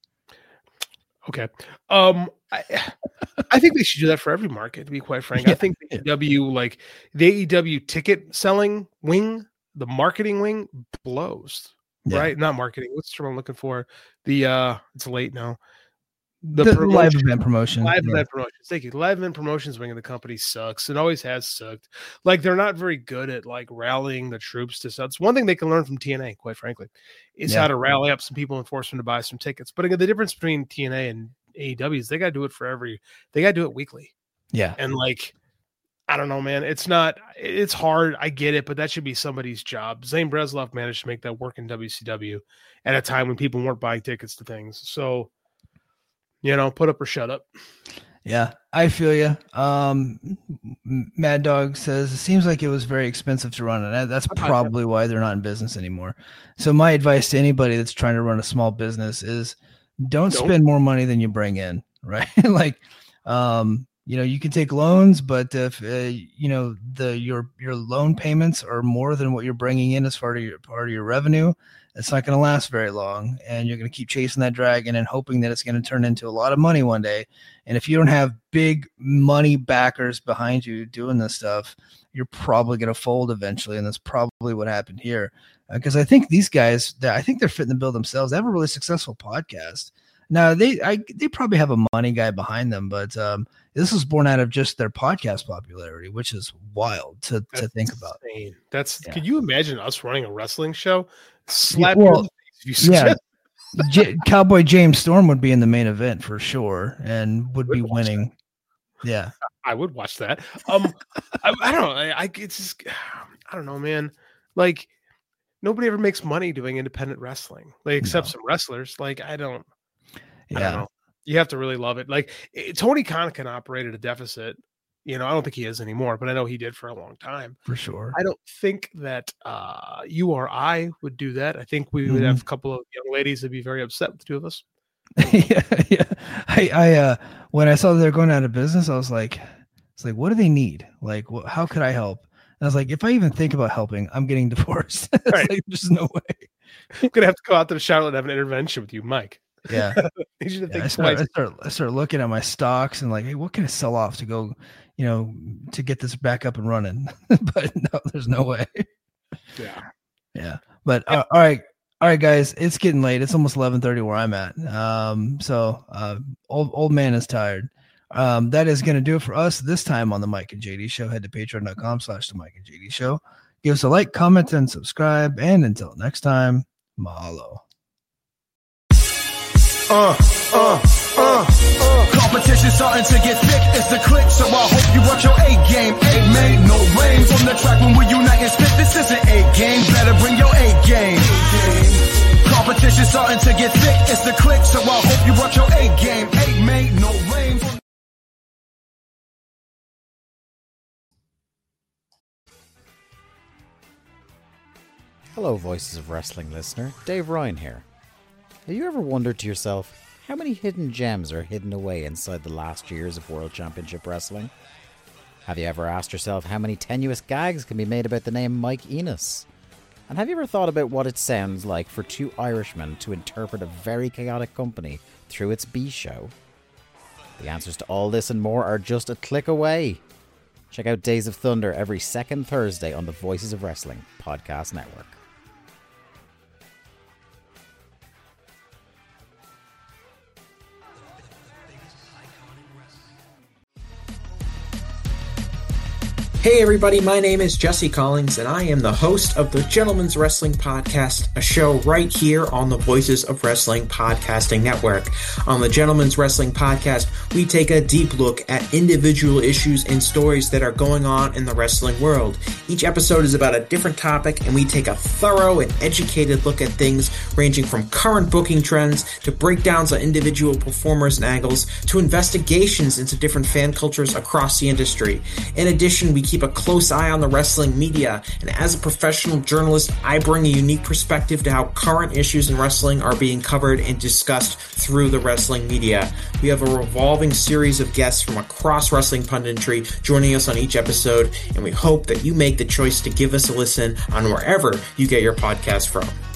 Okay. Um, I, I think they should do that for every market, to be quite frank. Yeah, I think the yeah. A E W, like the A E W ticket selling wing, the marketing wing blows, Yeah. right? Not marketing. What's the term I'm looking for? The, uh, it's late now. The, the live event promotion. Live yeah. event promotions. Thank you. Live event promotions wing of the company sucks. It always has sucked. Like they're not very good at like rallying the troops to sell. It's one thing they can learn from T N A, quite frankly, is Yeah. how to rally up some people and force them to buy some tickets. But again, the difference between T N A and A E W is they got to do it for every, they got to do it weekly. Yeah. And like, I don't know, man. It's not, it's hard. I get it, but that should be somebody's job. Zane Breslov managed to make that work in W C W at a time when people weren't buying tickets to things. So, you know, put up or shut up. Yeah, I feel you. Um, Mad Dog says it seems like it was very expensive to run, and that- that's probably why they're not in business anymore. So my advice to anybody that's trying to run a small business is don't Nope. spend more money than you bring in, right? like, um, you know, you can take loans, but if uh, you know the your your loan payments are more than what you're bringing in as part of your part of your revenue, it's not going to last very long, and you're going to keep chasing that dragon and hoping that it's going to turn into a lot of money one day. And if you don't have big money backers behind you doing this stuff, you're probably going to fold eventually, and that's probably what happened here. Because uh, I think these guys, I think they're fitting the bill themselves. They have a really successful podcast. Now they, I, they probably have a money guy behind them, but um, this was born out of just their podcast popularity, which is wild to, to think about. Insane. That's, Yeah. could you imagine us running a wrestling show? Slap well, you in the face if you yeah. suggest- J- Cowboy James Storm would be in the main event for sure and would Would be watch winning. Yeah. I would watch that. Um, I, I don't know. I, I it's just, I don't know, man. Like nobody ever makes money doing independent wrestling, like except No. some wrestlers. Like I don't, I don't Yeah. know. You have to really love it. Like it, Tony Khan can operate at a deficit. You know, I don't think he is anymore, but I know he did for a long time. For sure. I don't think that uh, you or I would do that. I think we would Mm-hmm. have a couple of young ladies that'd be very upset with the two of us. yeah, yeah. I, I, uh, when I saw that they're going out of business, I was like, it's like, what do they need? Like, wh- how could I help? And I was like, if I even think about helping, I'm getting divorced. It's Right. like, there's no way. I'm gonna have to go out to Charlotte and have an intervention with you, Mike. Yeah. You should Yeah, think I, start, twice. I start, I start looking at my stocks and like, hey, what can I sell off to go, you know, to get this back up and running? But no, there's no way. Yeah. Yeah. But uh, all right. All right, guys, it's getting late. It's almost eleven thirty where I'm at. Um, so uh, old old man is tired. Um, that is going to do it for us this time on the Mike and J D Show. Head to patreon.com slash the Mike and J D Show. Give us a like, comment, and subscribe. And until next time, mahalo. Uh, uh, uh, uh. Competition starting to get thick, it's the click, so I hope you watch your A game. A made no rain from the track when we unite and spit. This isn't A game, better bring your A game. Competition starting to get thick, it's the click, so I hope you watch your A game. A made no rain from Hello, Voices of Wrestling listener. Dave Ryan here. Have you ever wondered to yourself how many hidden gems are hidden away inside the last years of World Championship Wrestling? Have you ever asked yourself how many tenuous gags can be made about the name Mike Enos? And have you ever thought about what it sounds like for two Irishmen to interpret a very chaotic company through its B-show? The answers to all this and more are just a click away. Check out Days of Thunder every second Thursday on the Voices of Wrestling Podcast Network. Hey everybody, my name is Jesse Collins, and I am the host of the Gentleman's Wrestling Podcast, a show right here on the Voices of Wrestling Podcasting Network. On the Gentleman's Wrestling Podcast, we take a deep look at individual issues and stories that are going on in the wrestling world. Each episode is about a different topic, and we take a thorough and educated look at things ranging from current booking trends to breakdowns on individual performers and angles to investigations into different fan cultures across the industry. In addition, we keep a close eye on the wrestling media, and as a professional journalist, I bring a unique perspective to how current issues in wrestling are being covered and discussed through the wrestling media. We have a revolving series of guests from across wrestling punditry joining us on each episode, and we hope that you make the choice to give us a listen on wherever you get your podcast from.